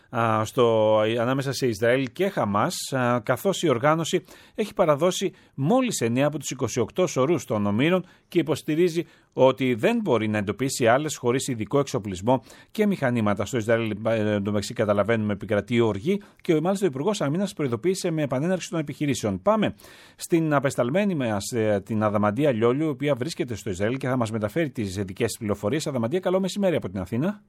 ανάμεσα σε Ισραήλ και Χαμάς, καθώς η οργάνωση έχει παραδώσει μόλις 9 από τους 28 σωρούς των ομήρων και υποστηρίζει ότι δεν μπορεί να εντοπίσει άλλες χωρίς ειδικό εξοπλισμό και μηχανήματα. Στο Ισραήλ, εντωμεταξύ, καταλαβαίνουμε, επικρατεί οργή και μάλιστα ο Υπουργός Αμήνας προειδοποίησε με επανέναρξη των επιχειρήσεων. Πάμε στην απεσταλμένη μας, την Αδαμαντία Λιόλιου, η οποία βρίσκεται στο Ισραήλ και θα μας μεταφέρει τις δικές πληροφορίες. Αδαμαντία, καλό μεσημέρι από την Αθήνα.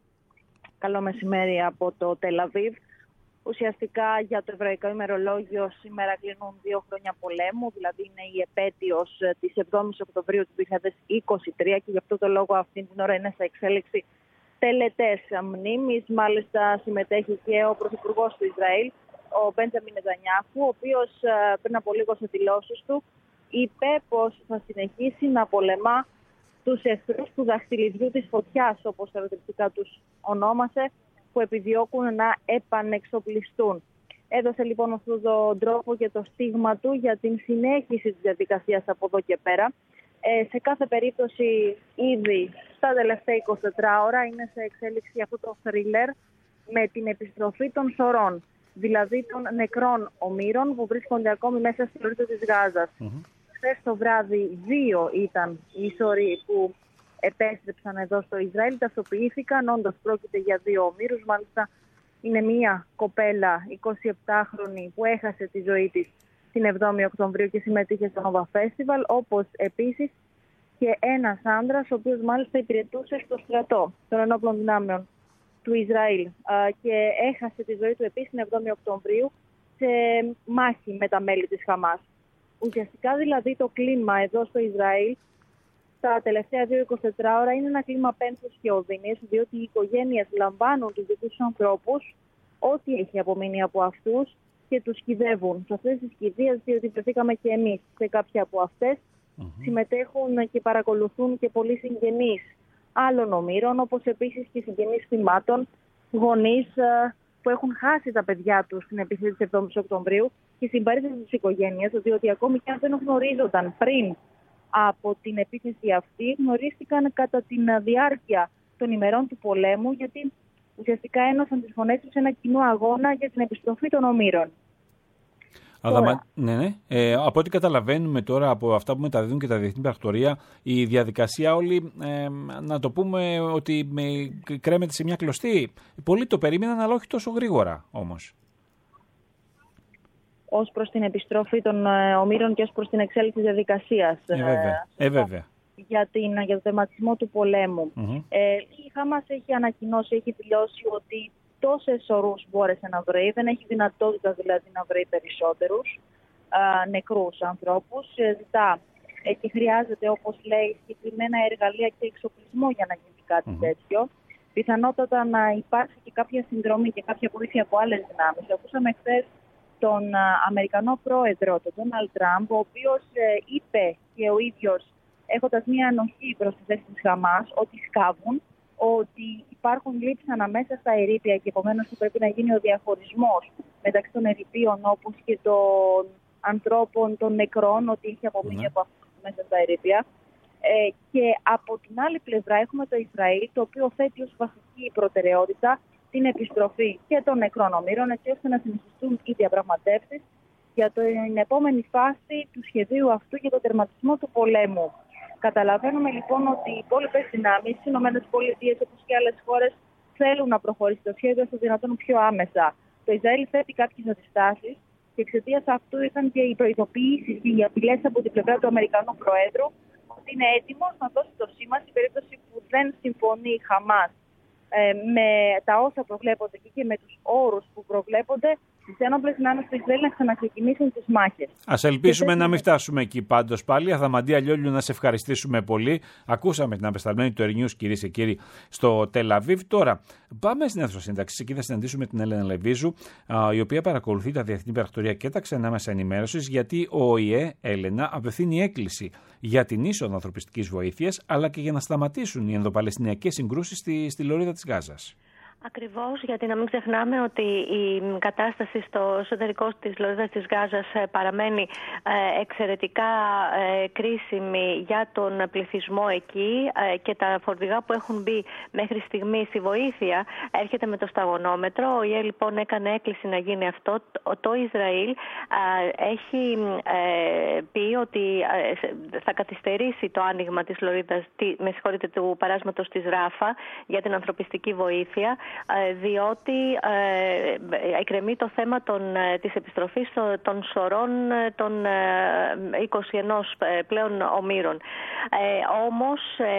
Καλό μεσημέρι από το Τελαβίβ. Ουσιαστικά για το εβραϊκό ημερολόγιο σήμερα κλείνουν 2 χρόνια πολέμου, δηλαδή είναι η επέτειος της 7ης Οκτωβρίου του 2023 και γι' αυτό το λόγο αυτή την ώρα είναι σε εξέλιξη τελετές μνήμης. Μάλιστα συμμετέχει και ο Πρωθυπουργός του Ισραήλ, ο Μπέντζαμιν Νετανιάχου, ο οποίος πριν από λίγο σε δηλώσεις του είπε πως θα συνεχίσει να πολεμά τους εχθρούς του δαχτυλιδιού της φωτιάς, όπως χαρακτηριστικά τους ονόμασε, που επιδιώκουν να επανεξοπλιστούν. Έδωσε λοιπόν αυτόν τον τρόπο και το στίγμα του για την συνέχιση της διαδικασίας από εδώ και πέρα. Σε κάθε περίπτωση ήδη στα τελευταία 24 ώρα είναι σε εξέλιξη αυτό το θρίλερ με την επιστροφή των σωρών, δηλαδή των νεκρών ομήρων που βρίσκονται ακόμη μέσα στη λωρίδα της Γάζας. Χθες το βράδυ 2 ήταν οι σωροί που επέστρεψαν εδώ στο Ισραήλ, ταυτοποιήθηκαν, όντως πρόκειται για 2 ομήρους. Μάλιστα είναι μία κοπέλα 27χρονη που έχασε τη ζωή της την 7η Οκτωβρίου και συμμετείχε στο Nova Festival, όπως επίσης και ένας άνδρας ο οποίος μάλιστα υπηρετούσε στο στρατό των ενόπλων δυνάμεων του Ισραήλ και έχασε τη ζωή του επίσης την 7η Οκτωβρίου σε μάχη με τα μέλη της Χαμάς. Ουσιαστικά δηλαδή το κλίμα εδώ στο Ισραήλ τα τελευταία 2-24 ώρα είναι ένα κλίμα πένθους και οδύνης, διότι οι οικογένειες λαμβάνουν τους δικούς τους ανθρώπους, ό,τι έχει απομείνει από αυτούς, και τους κυδεύουν. Σε αυτές τις κηδείες, διότι βρεθήκαμε και εμείς σε κάποια από αυτές, συμμετέχουν και παρακολουθούν και πολλοί συγγενείς άλλων ομήρων, όπως επίσης και συγγενείς θυμάτων, γονείς που έχουν χάσει τα παιδιά τους στην επίθεση της 7ης Οκτωβρίου και συμπαρίσταση της οικογένειας, διότι ακόμη και αν δεν γνωρίζονταν πριν από την επίθεση αυτή, γνωρίστηκαν κατά τη διάρκεια των ημερών του πολέμου, γιατί ουσιαστικά ένωσαν τις φωνές τους σε ένα κοινό αγώνα για την επιστροφή των ομήρων. Ναι. Από ό,τι καταλαβαίνουμε τώρα από αυτά που μεταδίδουν και τα διεθνή πρακτορία, η διαδικασία όλη, να το πούμε ότι κρέμεται σε μια κλωστή. Πολλοί το περίμεναν, αλλά όχι τόσο γρήγορα όμως. Ως προς την επιστροφή των ομήρων και ως προς την εξέλιξη της διαδικασίας. Βέβαια. Για το τερματισμό του πολέμου. Η Χαμάς έχει ανακοινώσει, έχει δηλώσει ότι τόσες ορούς μπόρεσε να βρει, δεν έχει δυνατότητα δηλαδή να βρει περισσότερους νεκρούς ανθρώπους. Ζητά και χρειάζεται, όπως λέει, συγκεκριμένα εργαλεία και εξοπλισμό για να γίνει κάτι τέτοιο. Πιθανότατα να υπάρξει και κάποια συνδρομή και κάποια βοήθεια από άλλες δυνάμεις. Ακούσαμε χθες τον Αμερικανό πρόεδρο, τον Ντόναλντ Τραμπ, ο οποίος είπε και ο ίδιος, έχοντας μία ανοχή προς τη θέση της Χαμάς, ότι σκάβουν, ότι υπάρχουν λήψεις αναμέσα στα ερείπια και επομένως πρέπει να γίνει ο διαχωρισμός μεταξύ των ερειπίων όπως και των ανθρώπων, των νεκρών, ότι έχει απομείνει από αυτούς μέσα στα ερείπια. Και από την άλλη πλευρά έχουμε το Ισραήλ, το οποίο θέτει ως βασική προτεραιότητα την επιστροφή και των νεκρών ομήρων, έτσι ώστε να συνεχιστούν οι διαπραγματεύσεις για την επόμενη φάση του σχεδίου αυτού για τον τερματισμό του πολέμου. Καταλαβαίνουμε λοιπόν ότι οι υπόλοιπες δυνάμεις, οι ΗΠΑ όπως και άλλες χώρες, θέλουν να προχωρήσει το σχέδιο όσο δυνατόν πιο άμεσα. Το Ισραήλ θέτει κάποιες αντιστάσεις και εξαιτίας αυτού είχαν και οι προειδοποιήσεις και οι απειλές από την πλευρά του Αμερικανού Προέδρου ότι είναι έτοιμος να δώσει το σήμα στην περίπτωση που δεν συμφωνεί η Χαμάς με τα όσα προβλέπονται και με τους όρους που προβλέπονται, τις ένοπλες δυνάμεις του Ισραήλ να ξαναξεκινήσουν τις μάχες. Ας ελπίσουμε να μην φτάσουμε εκεί πάντως πάλι. Αδαμαντία Λιόλιου, να σε ευχαριστήσουμε πολύ. Ακούσαμε την απεσταλμένη του Air News, κυρίες και κύριοι, στο Τελαβίβ. Τώρα πάμε στην αίθουσα σύνταξης. Εκεί θα συναντήσουμε την Έλενα Λεβίζου, η οποία παρακολουθεί τα διεθνή πρακτορία και τα ξενά μέσα ενημέρωσης, γιατί ο ΟΗΕ, Έλενα, απευθύνει έκκληση για την είσοδο ανθρωπιστικής βοήθειας, αλλά και για να σταματήσουν οι ενδοπαλαιστινιακές συγκρούσεις στη λωρίδα της Γάζας. Ακριβώς, γιατί να μην ξεχνάμε ότι η κατάσταση στο εσωτερικό της Λωρίδας της Γάζας παραμένει εξαιρετικά κρίσιμη για τον πληθυσμό εκεί και τα φορτηγά που έχουν μπει μέχρι στιγμή στη βοήθεια έρχεται με το σταγονόμετρο. Ο ΙΕ λοιπόν έκανε έκκληση να γίνει αυτό. Το Ισραήλ έχει πει ότι θα καθυστερήσει το άνοιγμα της Λωρίδας, του παράσματος της Ράφα για την ανθρωπιστική βοήθεια, διότι εκκρεμεί το θέμα της επιστροφής των σωρών των 21 πλέον ομήρων. Όμως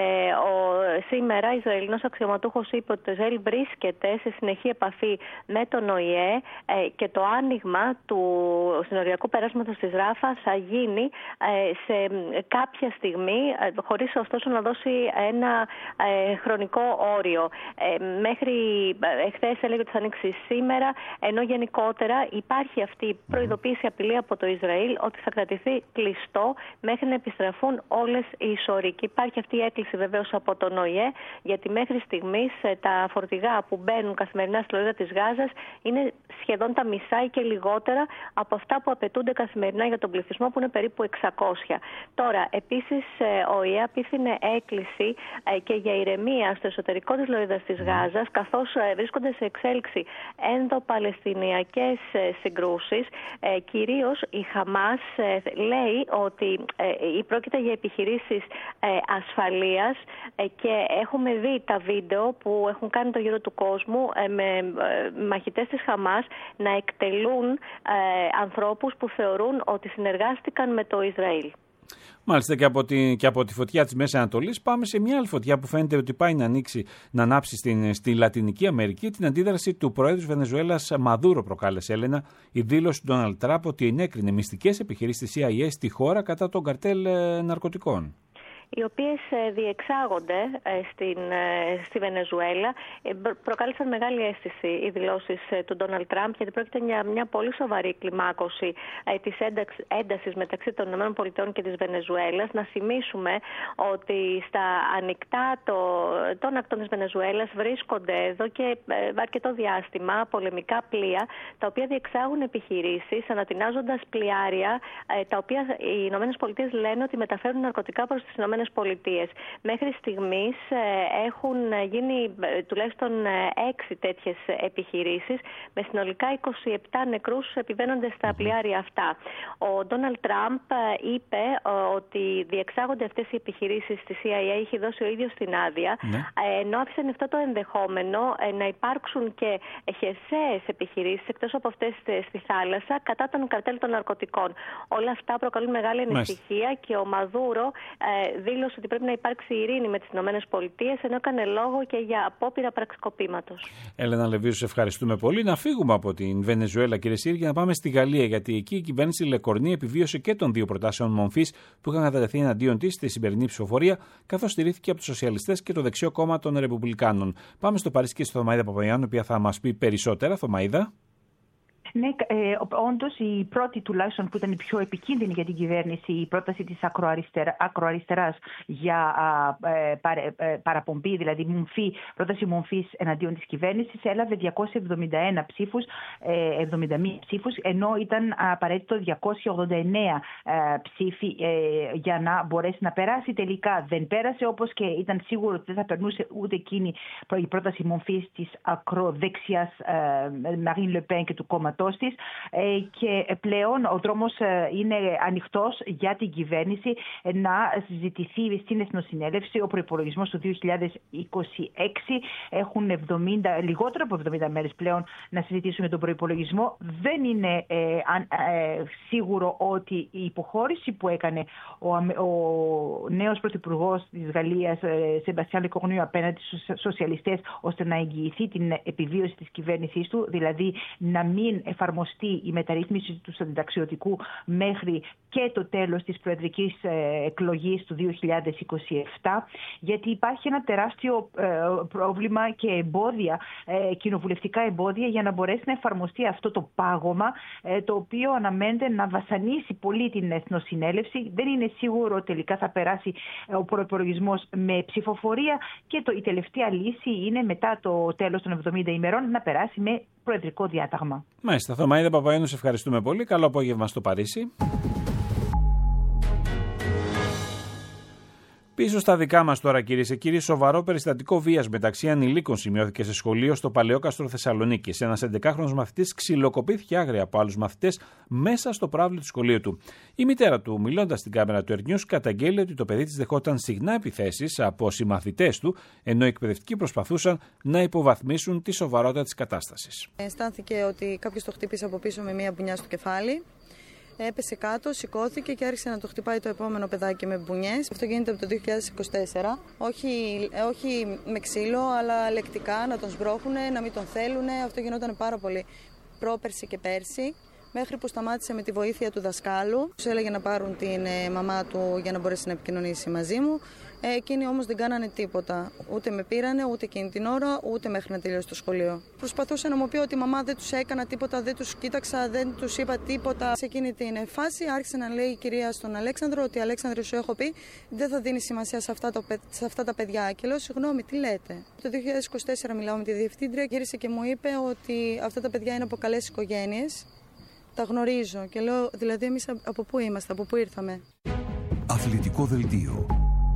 σήμερα ο Ισραηλινός αξιωματούχος είπε ότι το Ισραήλ βρίσκεται σε συνεχή επαφή με τον ΟΗΕ και το άνοιγμα του συνοριακού περάσματος της Ράφα θα γίνει σε κάποια στιγμή, χωρίς ωστόσο να δώσει ένα χρονικό όριο. Μέχρι εχθές έλεγε ότι θα ανοίξει σήμερα, ενώ γενικότερα υπάρχει αυτή η προειδοποίηση, απειλή από το Ισραήλ ότι θα κρατηθεί κλειστό μέχρι να επιστραφούν όλες οι σωροί. Και υπάρχει αυτή η έκκληση βεβαίως από τον ΟΗΕ, γιατί μέχρι στιγμής τα φορτηγά που μπαίνουν καθημερινά στη Λωρίδα της Γάζας είναι σχεδόν τα μισά ή και λιγότερα από αυτά που απαιτούνται καθημερινά για τον πληθυσμό, που είναι περίπου 600. Τώρα, επίσης, ο ΟΗΕ απίθυνε έκκληση και για ηρεμία στο εσωτερικό της Λωρίδας της Γάζας, καθώς βρίσκονται σε εξέλιξη ενδοπαλαιστινιακές συγκρούσεις. Κυρίως η Χαμάς λέει ότι πρόκειται για επιχειρήσεις ασφαλείας και έχουμε δει τα βίντεο που έχουν κάνει το γύρο του κόσμου με μαχητές της Χαμάς να εκτελούν ανθρώπους που θεωρούν ότι συνεργάστηκαν με το Ισραήλ. Μάλιστα, και από τη φωτιά της Μέσης Ανατολής πάμε σε μια άλλη φωτιά που φαίνεται ότι πάει να ανάψει στη Λατινική Αμερική. Την αντίδραση του Προέδρου Βενεζουέλας Μαδούρο προκάλεσε, Έλενα, η δήλωση του Ντόναλντ Τραμπ ότι ενέκρινε μυστικές επιχειρήσεις της CIA στη χώρα κατά των καρτέλ ναρκωτικών, οι οποίες διεξάγονται στη Βενεζουέλα. Προκάλεσαν μεγάλη αίσθηση οι δηλώσεις του Ντόναλντ Τραμπ, γιατί πρόκειται για μια πολύ σοβαρή κλιμάκωση της έντασης μεταξύ των ΗΠΑ και της Βενεζουέλας. Να θυμίσουμε ότι στα ανοιχτά των ακτών της Βενεζουέλας βρίσκονται εδώ και αρκετό διάστημα πολεμικά πλοία, τα οποία διεξάγουν επιχειρήσεις ανατινάζοντας πλοιάρια, τα οποία οι ΗΠΑ λένε ότι μεταφέρουν ναρκωτικά προς τις ΗΠΑ. Μέχρι στιγμής έχουν γίνει τουλάχιστον 6 τέτοιες επιχειρήσεις, με συνολικά 27 νεκρούς επιβαίνοντες στα πλοιάρια αυτά. Ο Ντόναλντ Τραμπ είπε ότι διεξάγονται αυτές οι επιχειρήσεις στη CIA, είχε δώσει ο ίδιος την άδεια, ενώ άφησε αυτό το ενδεχόμενο να υπάρξουν και χερσαίες επιχειρήσεις εκτός από αυτές στη θάλασσα κατά των καρτέλ των ναρκωτικών. Όλα αυτά προκαλούν μεγάλη ανησυχία και ο Μαδούρο δήλωσε ότι πρέπει να υπάρξει ειρήνη με τις ΗΠΑ, ενώ έκανε λόγο και για απόπειρα πραξικοπήματος. Έλενα Λεβίου, σε ευχαριστούμε πολύ. Να φύγουμε από την Βενεζουέλα, κύριε Σύρη, για να πάμε στη Γαλλία, γιατί εκεί η κυβέρνηση Λεκορνή επιβίωσε και των 2 προτάσεων μομφής που είχαν κατατεθεί εναντίον της στη σημερινή ψηφοφορία, καθώς στηρίχθηκε από τους σοσιαλιστές και το δεξιό κόμμα των Ρεπουμπλικάνων. Πάμε στο Παρίσι και στη Θωμαΐδα Παπαγιάννου, η οποία θα μας πει περισσότερα. Θωμαΐδα. Ναι, όντως η πρώτη τουλάχιστον που ήταν η πιο επικίνδυνη για την κυβέρνηση, η πρόταση της ακροαριστεράς για παραπομπή, δηλαδή πρόταση μομφής εναντίον της κυβέρνησης, έλαβε 271 ψήφους, 71 ψήφους, ενώ ήταν απαραίτητο 289 ψήφοι για να μπορέσει να περάσει. Τελικά δεν πέρασε, όπως και ήταν σίγουρο ότι δεν θα περνούσε ούτε εκείνη η πρόταση μομφής της ακροδεξιάς Μαρίν Λε Πεν και του κόμματος της, και πλέον ο δρόμος είναι ανοιχτός για την κυβέρνηση να συζητηθεί στην Εθνοσυνέλευση ο προϋπολογισμός του 2026. Έχουν λιγότερο από 70 μέρες πλέον να συζητήσουν τον προϋπολογισμό. Δεν είναι σίγουρο ότι η υποχώρηση που έκανε ο νέος πρωθυπουργός της Γαλλίας, Σεμπαστιάν Λεκορνού, απέναντι στους σοσιαλιστές, ώστε να εγγυηθεί την επιβίωση της κυβέρνησής του, δηλαδή να μην εφαρμοστεί η μεταρρύθμιση του συνταξιωτικού μέχρι και το τέλος της προεδρικής εκλογής του 2027, γιατί υπάρχει ένα τεράστιο πρόβλημα και εμπόδια, κοινοβουλευτικά εμπόδια, για να μπορέσει να εφαρμοστεί αυτό το πάγωμα, το οποίο αναμένεται να βασανίσει πολύ την Εθνοσυνέλευση. Δεν είναι σίγουρο τελικά θα περάσει ο προϋπολογισμός με ψηφοφορία και η τελευταία λύση είναι μετά το τέλος των 70 ημερών να περάσει με προεδρικό διάταγμα. Μάλιστα. Θωμαΐδα Παπαϊάννου, σε ευχαριστούμε πολύ. Καλό απόγευμα στο Παρίσι. Πίσω στα δικά μας τώρα, κυρίες και κύριοι, σοβαρό περιστατικό βίας μεταξύ ανηλίκων σημειώθηκε σε σχολείο στο Παλαιόκαστρο Θεσσαλονίκης. Ένας 11χρονος μαθητής ξυλοκοπήθηκε άγρια από άλλους μαθητές μέσα στο προαύλιο του σχολείου του. Η μητέρα του, μιλώντας στην κάμερα του Earth News, καταγγέλει ότι το παιδί της δεχόταν συχνά επιθέσεις από συμμαθητές του, ενώ οι εκπαιδευτικοί προσπαθούσαν να υποβαθμίσουν τη σοβαρότητα της κατάστασης. Αισθάνθηκε ότι κάποιος το χτύπησε από πίσω με μία μπουνιά στο κεφάλι. Έπεσε κάτω, σηκώθηκε και άρχισε να το χτυπάει το επόμενο παιδάκι με μπουνιές. Αυτό γίνεται από το 2024. Όχι με ξύλο, αλλά λεκτικά, να τον σμπρώχουνε, να μην τον θέλουνε. Αυτό γινόταν πάρα πολύ πρόπερση και πέρσι. Μέχρι που σταμάτησε με τη βοήθεια του δασκάλου. Τους έλεγε να πάρουν την μαμά του για να μπορέσει να επικοινωνήσει μαζί μου. Εκείνοι όμως δεν κάνανε τίποτα. Ούτε με πήρανε, ούτε εκείνη την ώρα, ούτε μέχρι να τελειώσει το σχολείο. Προσπαθούσε να μου πει ότι η μαμά δεν τους έκανα τίποτα, δεν τους κοίταξα, δεν τους είπα τίποτα. Σε εκείνη την φάση άρχισε να λέει η κυρία στον Αλέξανδρο ότι Αλέξανδρο, σου έχω πει, δεν θα δίνει σημασία σε αυτά τα παιδιά. Και λέω, συγγνώμη, τι λέτε. Το 2024 μιλάω με τη διευθύντρια, γύρισε και μου είπε ότι αυτά τα παιδιά είναι από καλές οικογένειες. Τα γνωρίζω και λέω, δηλαδή εμείς από πού είμαστε, από πού ήρθαμε. Αθλητικό δελτίο.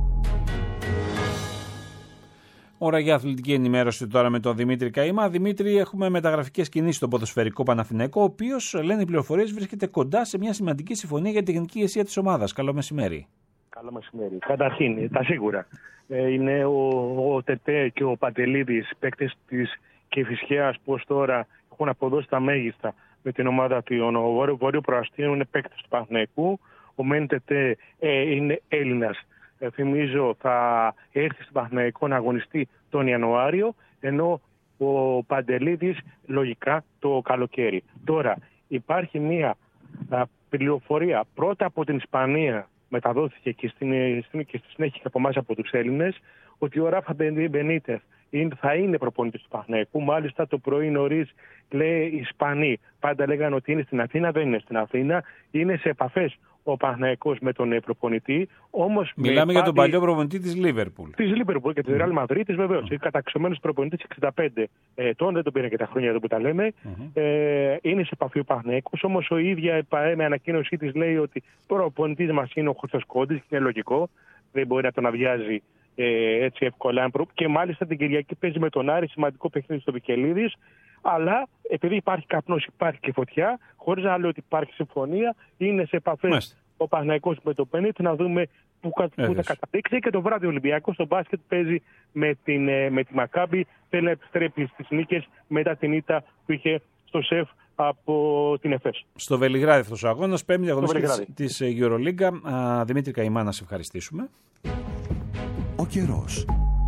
Ώρα για αθλητική ενημέρωση τώρα με τον Δημήτρη Καΐμα. Δημήτρη, έχουμε μεταγραφικές κινήσεις στο ποδοσφαιρικό Παναθηναϊκό, ο οποίος, λένε οι πληροφορίες, βρίσκεται κοντά σε μια σημαντική συμφωνία για την τεχνική ηγεσία της ομάδας. Καλό μεσημέρι. Καλό μεσημέρι. Καταρχήν, τα σίγουρα. Είναι ο Τετέ και ο Παντελίδης, παίκτες της Κηφισιαίας, που ως τώρα έχουν αποδώσει τα μέγιστα με την ομάδα του. Ο Βόρειο Προαστίων είναι παίκτης του Παναθηναϊκού. Ο Μένι Τετέ είναι Έλληνας. Θυμίζω θα έρθει στον Παναθηναϊκό να αγωνιστεί τον Ιανουάριο, ενώ ο Παντελίδης λογικά το καλοκαίρι. Τώρα υπάρχει μια πληροφορία πρώτα από την Ισπανία, μεταδόθηκε και στη συνέχεια και από εμάς από τους Έλληνες, ότι ο Ράφα Μπενίτεθ θα είναι προπονητής του Παναθηναϊκού. Μάλιστα το πρωί νωρίς, λέει, οι Ισπανοί πάντα λέγανε ότι είναι στην Αθήνα, δεν είναι στην Αθήνα, είναι σε επαφές ο Παναθηναϊκός με τον προπονητή. Όμως μιλάμε για τον παλιό προπονητή της Λίβερπουλ. Της Λίβερπουλ και της Ρεάλ Μαδρίτης, βεβαίως. Είναι καταξιωμένος προπονητής 65 ετών, δεν τον πήραν και τα χρόνια εδώ που τα λέμε. Είναι σε επαφή ο Παναθηναϊκός, όμως ο ίδια με ανακοίνωσή της λέει ότι ο προπονητής μας είναι ο Χρυστοσκόντης και είναι λογικό. Δεν μπορεί να τον αδειάζει έτσι εύκολα. Και μάλιστα την Κυριακή παίζει με τον Άρη, σημαντικό παιχνίδι στο Βικελίδης. Αλλά επειδή υπάρχει καπνός, υπάρχει και φωτιά, χωρίς να λέω ότι υπάρχει συμφωνία, είναι σε επαφές ο Παναθηναϊκός με το Πενίτ να δούμε πού θα καταδείξει. Και το βράδυ ο Ολυμπιακός στο μπάσκετ παίζει με τη Μακάμπι. Θέλει να επιστρέψει στις νίκες μετά την ήττα που είχε στο ΣΕΦ από την ΕΦΕΣ. Στο Βελιγράδι αυτός ο αγώνας, πέμπτη αγωνιστική της EuroLeague. Δημήτρη Καΐμα, να σε ευχαριστήσουμε. Ο καιρός.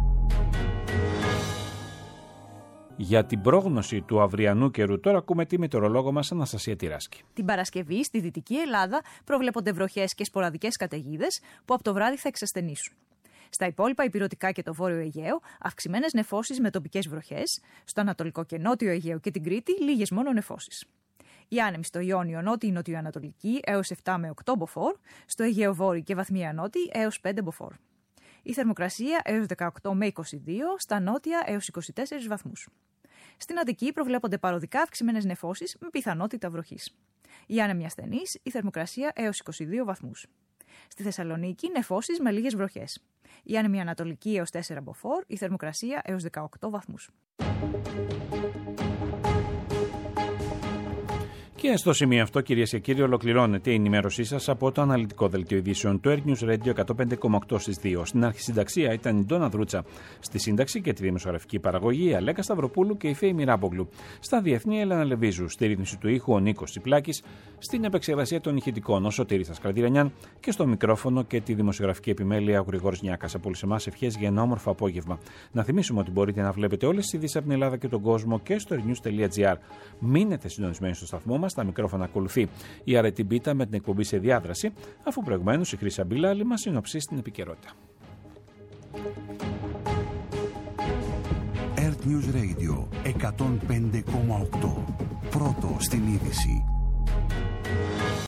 Για την πρόγνωση του αυριανού καιρού, τώρα ακούμε τη μετεωρολόγο μας Αναστασία Τυράσκη. Την Παρασκευή στη Δυτική Ελλάδα προβλέπονται βροχές και σποραδικές καταιγίδες που από το βράδυ θα εξασθενήσουν. Στα υπόλοιπα Ηπειρωτικά και το Βόρειο Αιγαίο, αυξημένες νεφώσεις με τοπικές βροχές. Στο Ανατολικό και Νότιο Αιγαίο και την Κρήτη, λίγες μόνο νεφώσεις. Οι άνεμοι στο Ιόνιο Νότιο ή Νοτιοανατολική έως 7 με 8 μποφόρ, στο Αιγαίο Βόρειο και βαθμία Νότια έως 5 μποφόρ. Η θερμοκρασία έως 18 με 22, στα νότια έως 24 βαθμούς. Στην Αττική προβλέπονται παροδικά αυξημένες νεφώσεις με πιθανότητα βροχής. Οι άνεμοι ασθενείς, η θερμοκρασία έως 22 βαθμούς. Στη Θεσσαλονίκη νεφώσεις με λίγες βροχές. Η άνεμη ανατολική έως 4 μποφόρ, η θερμοκρασία έως 18 βαθμούς. Και στο σημείο αυτό, κυρίες και κύριοι, ολοκληρώνεται η ενημέρωσή σας από το αναλυτικό δελτίο ειδήσεων του Earth News Radio 105,8 στις 2. Στην αρχισυνταξία ήταν η Ντόνα Δρούτσα. Στη σύνταξη και τη δημοσιογραφική παραγωγή η Αλέκα Σταυροπούλου και η Φέη Μιράπογλου. Στα διεθνή, η Έλενα Λεβίζου. Στη ρύθμιση του ήχου ο Νίκος Τσιπλάκης. Στην επεξεργασία των ηχητικών ο Σωτήρης Ασκρατηρανιάν. Και στο μικρόφωνο και τη δημοσιογραφική επιμέλεια ο Γρηγόρης Νιάκας. Από όλους εμάς ευχές για ένα όμορφο απόγευμα. Να θυμίσουμε ότι μπορείτε να βλέπετε όλες τις ειδήσεις από την Ελλάδα και τον κόσμο και στο earthnews.gr. Μείνετε συντονισμένοι στο σταθμό μας. Στα μικρόφωνα ακολουθεί η Αρετή Μπίτα με την εκπομπή σε διάδραση, αφού προηγουμένως η Χρύσα Μπιλάλη μας συνοψίσει την επικαιρότητα. Earth News Radio 105,8. Πρώτο στην είδηση.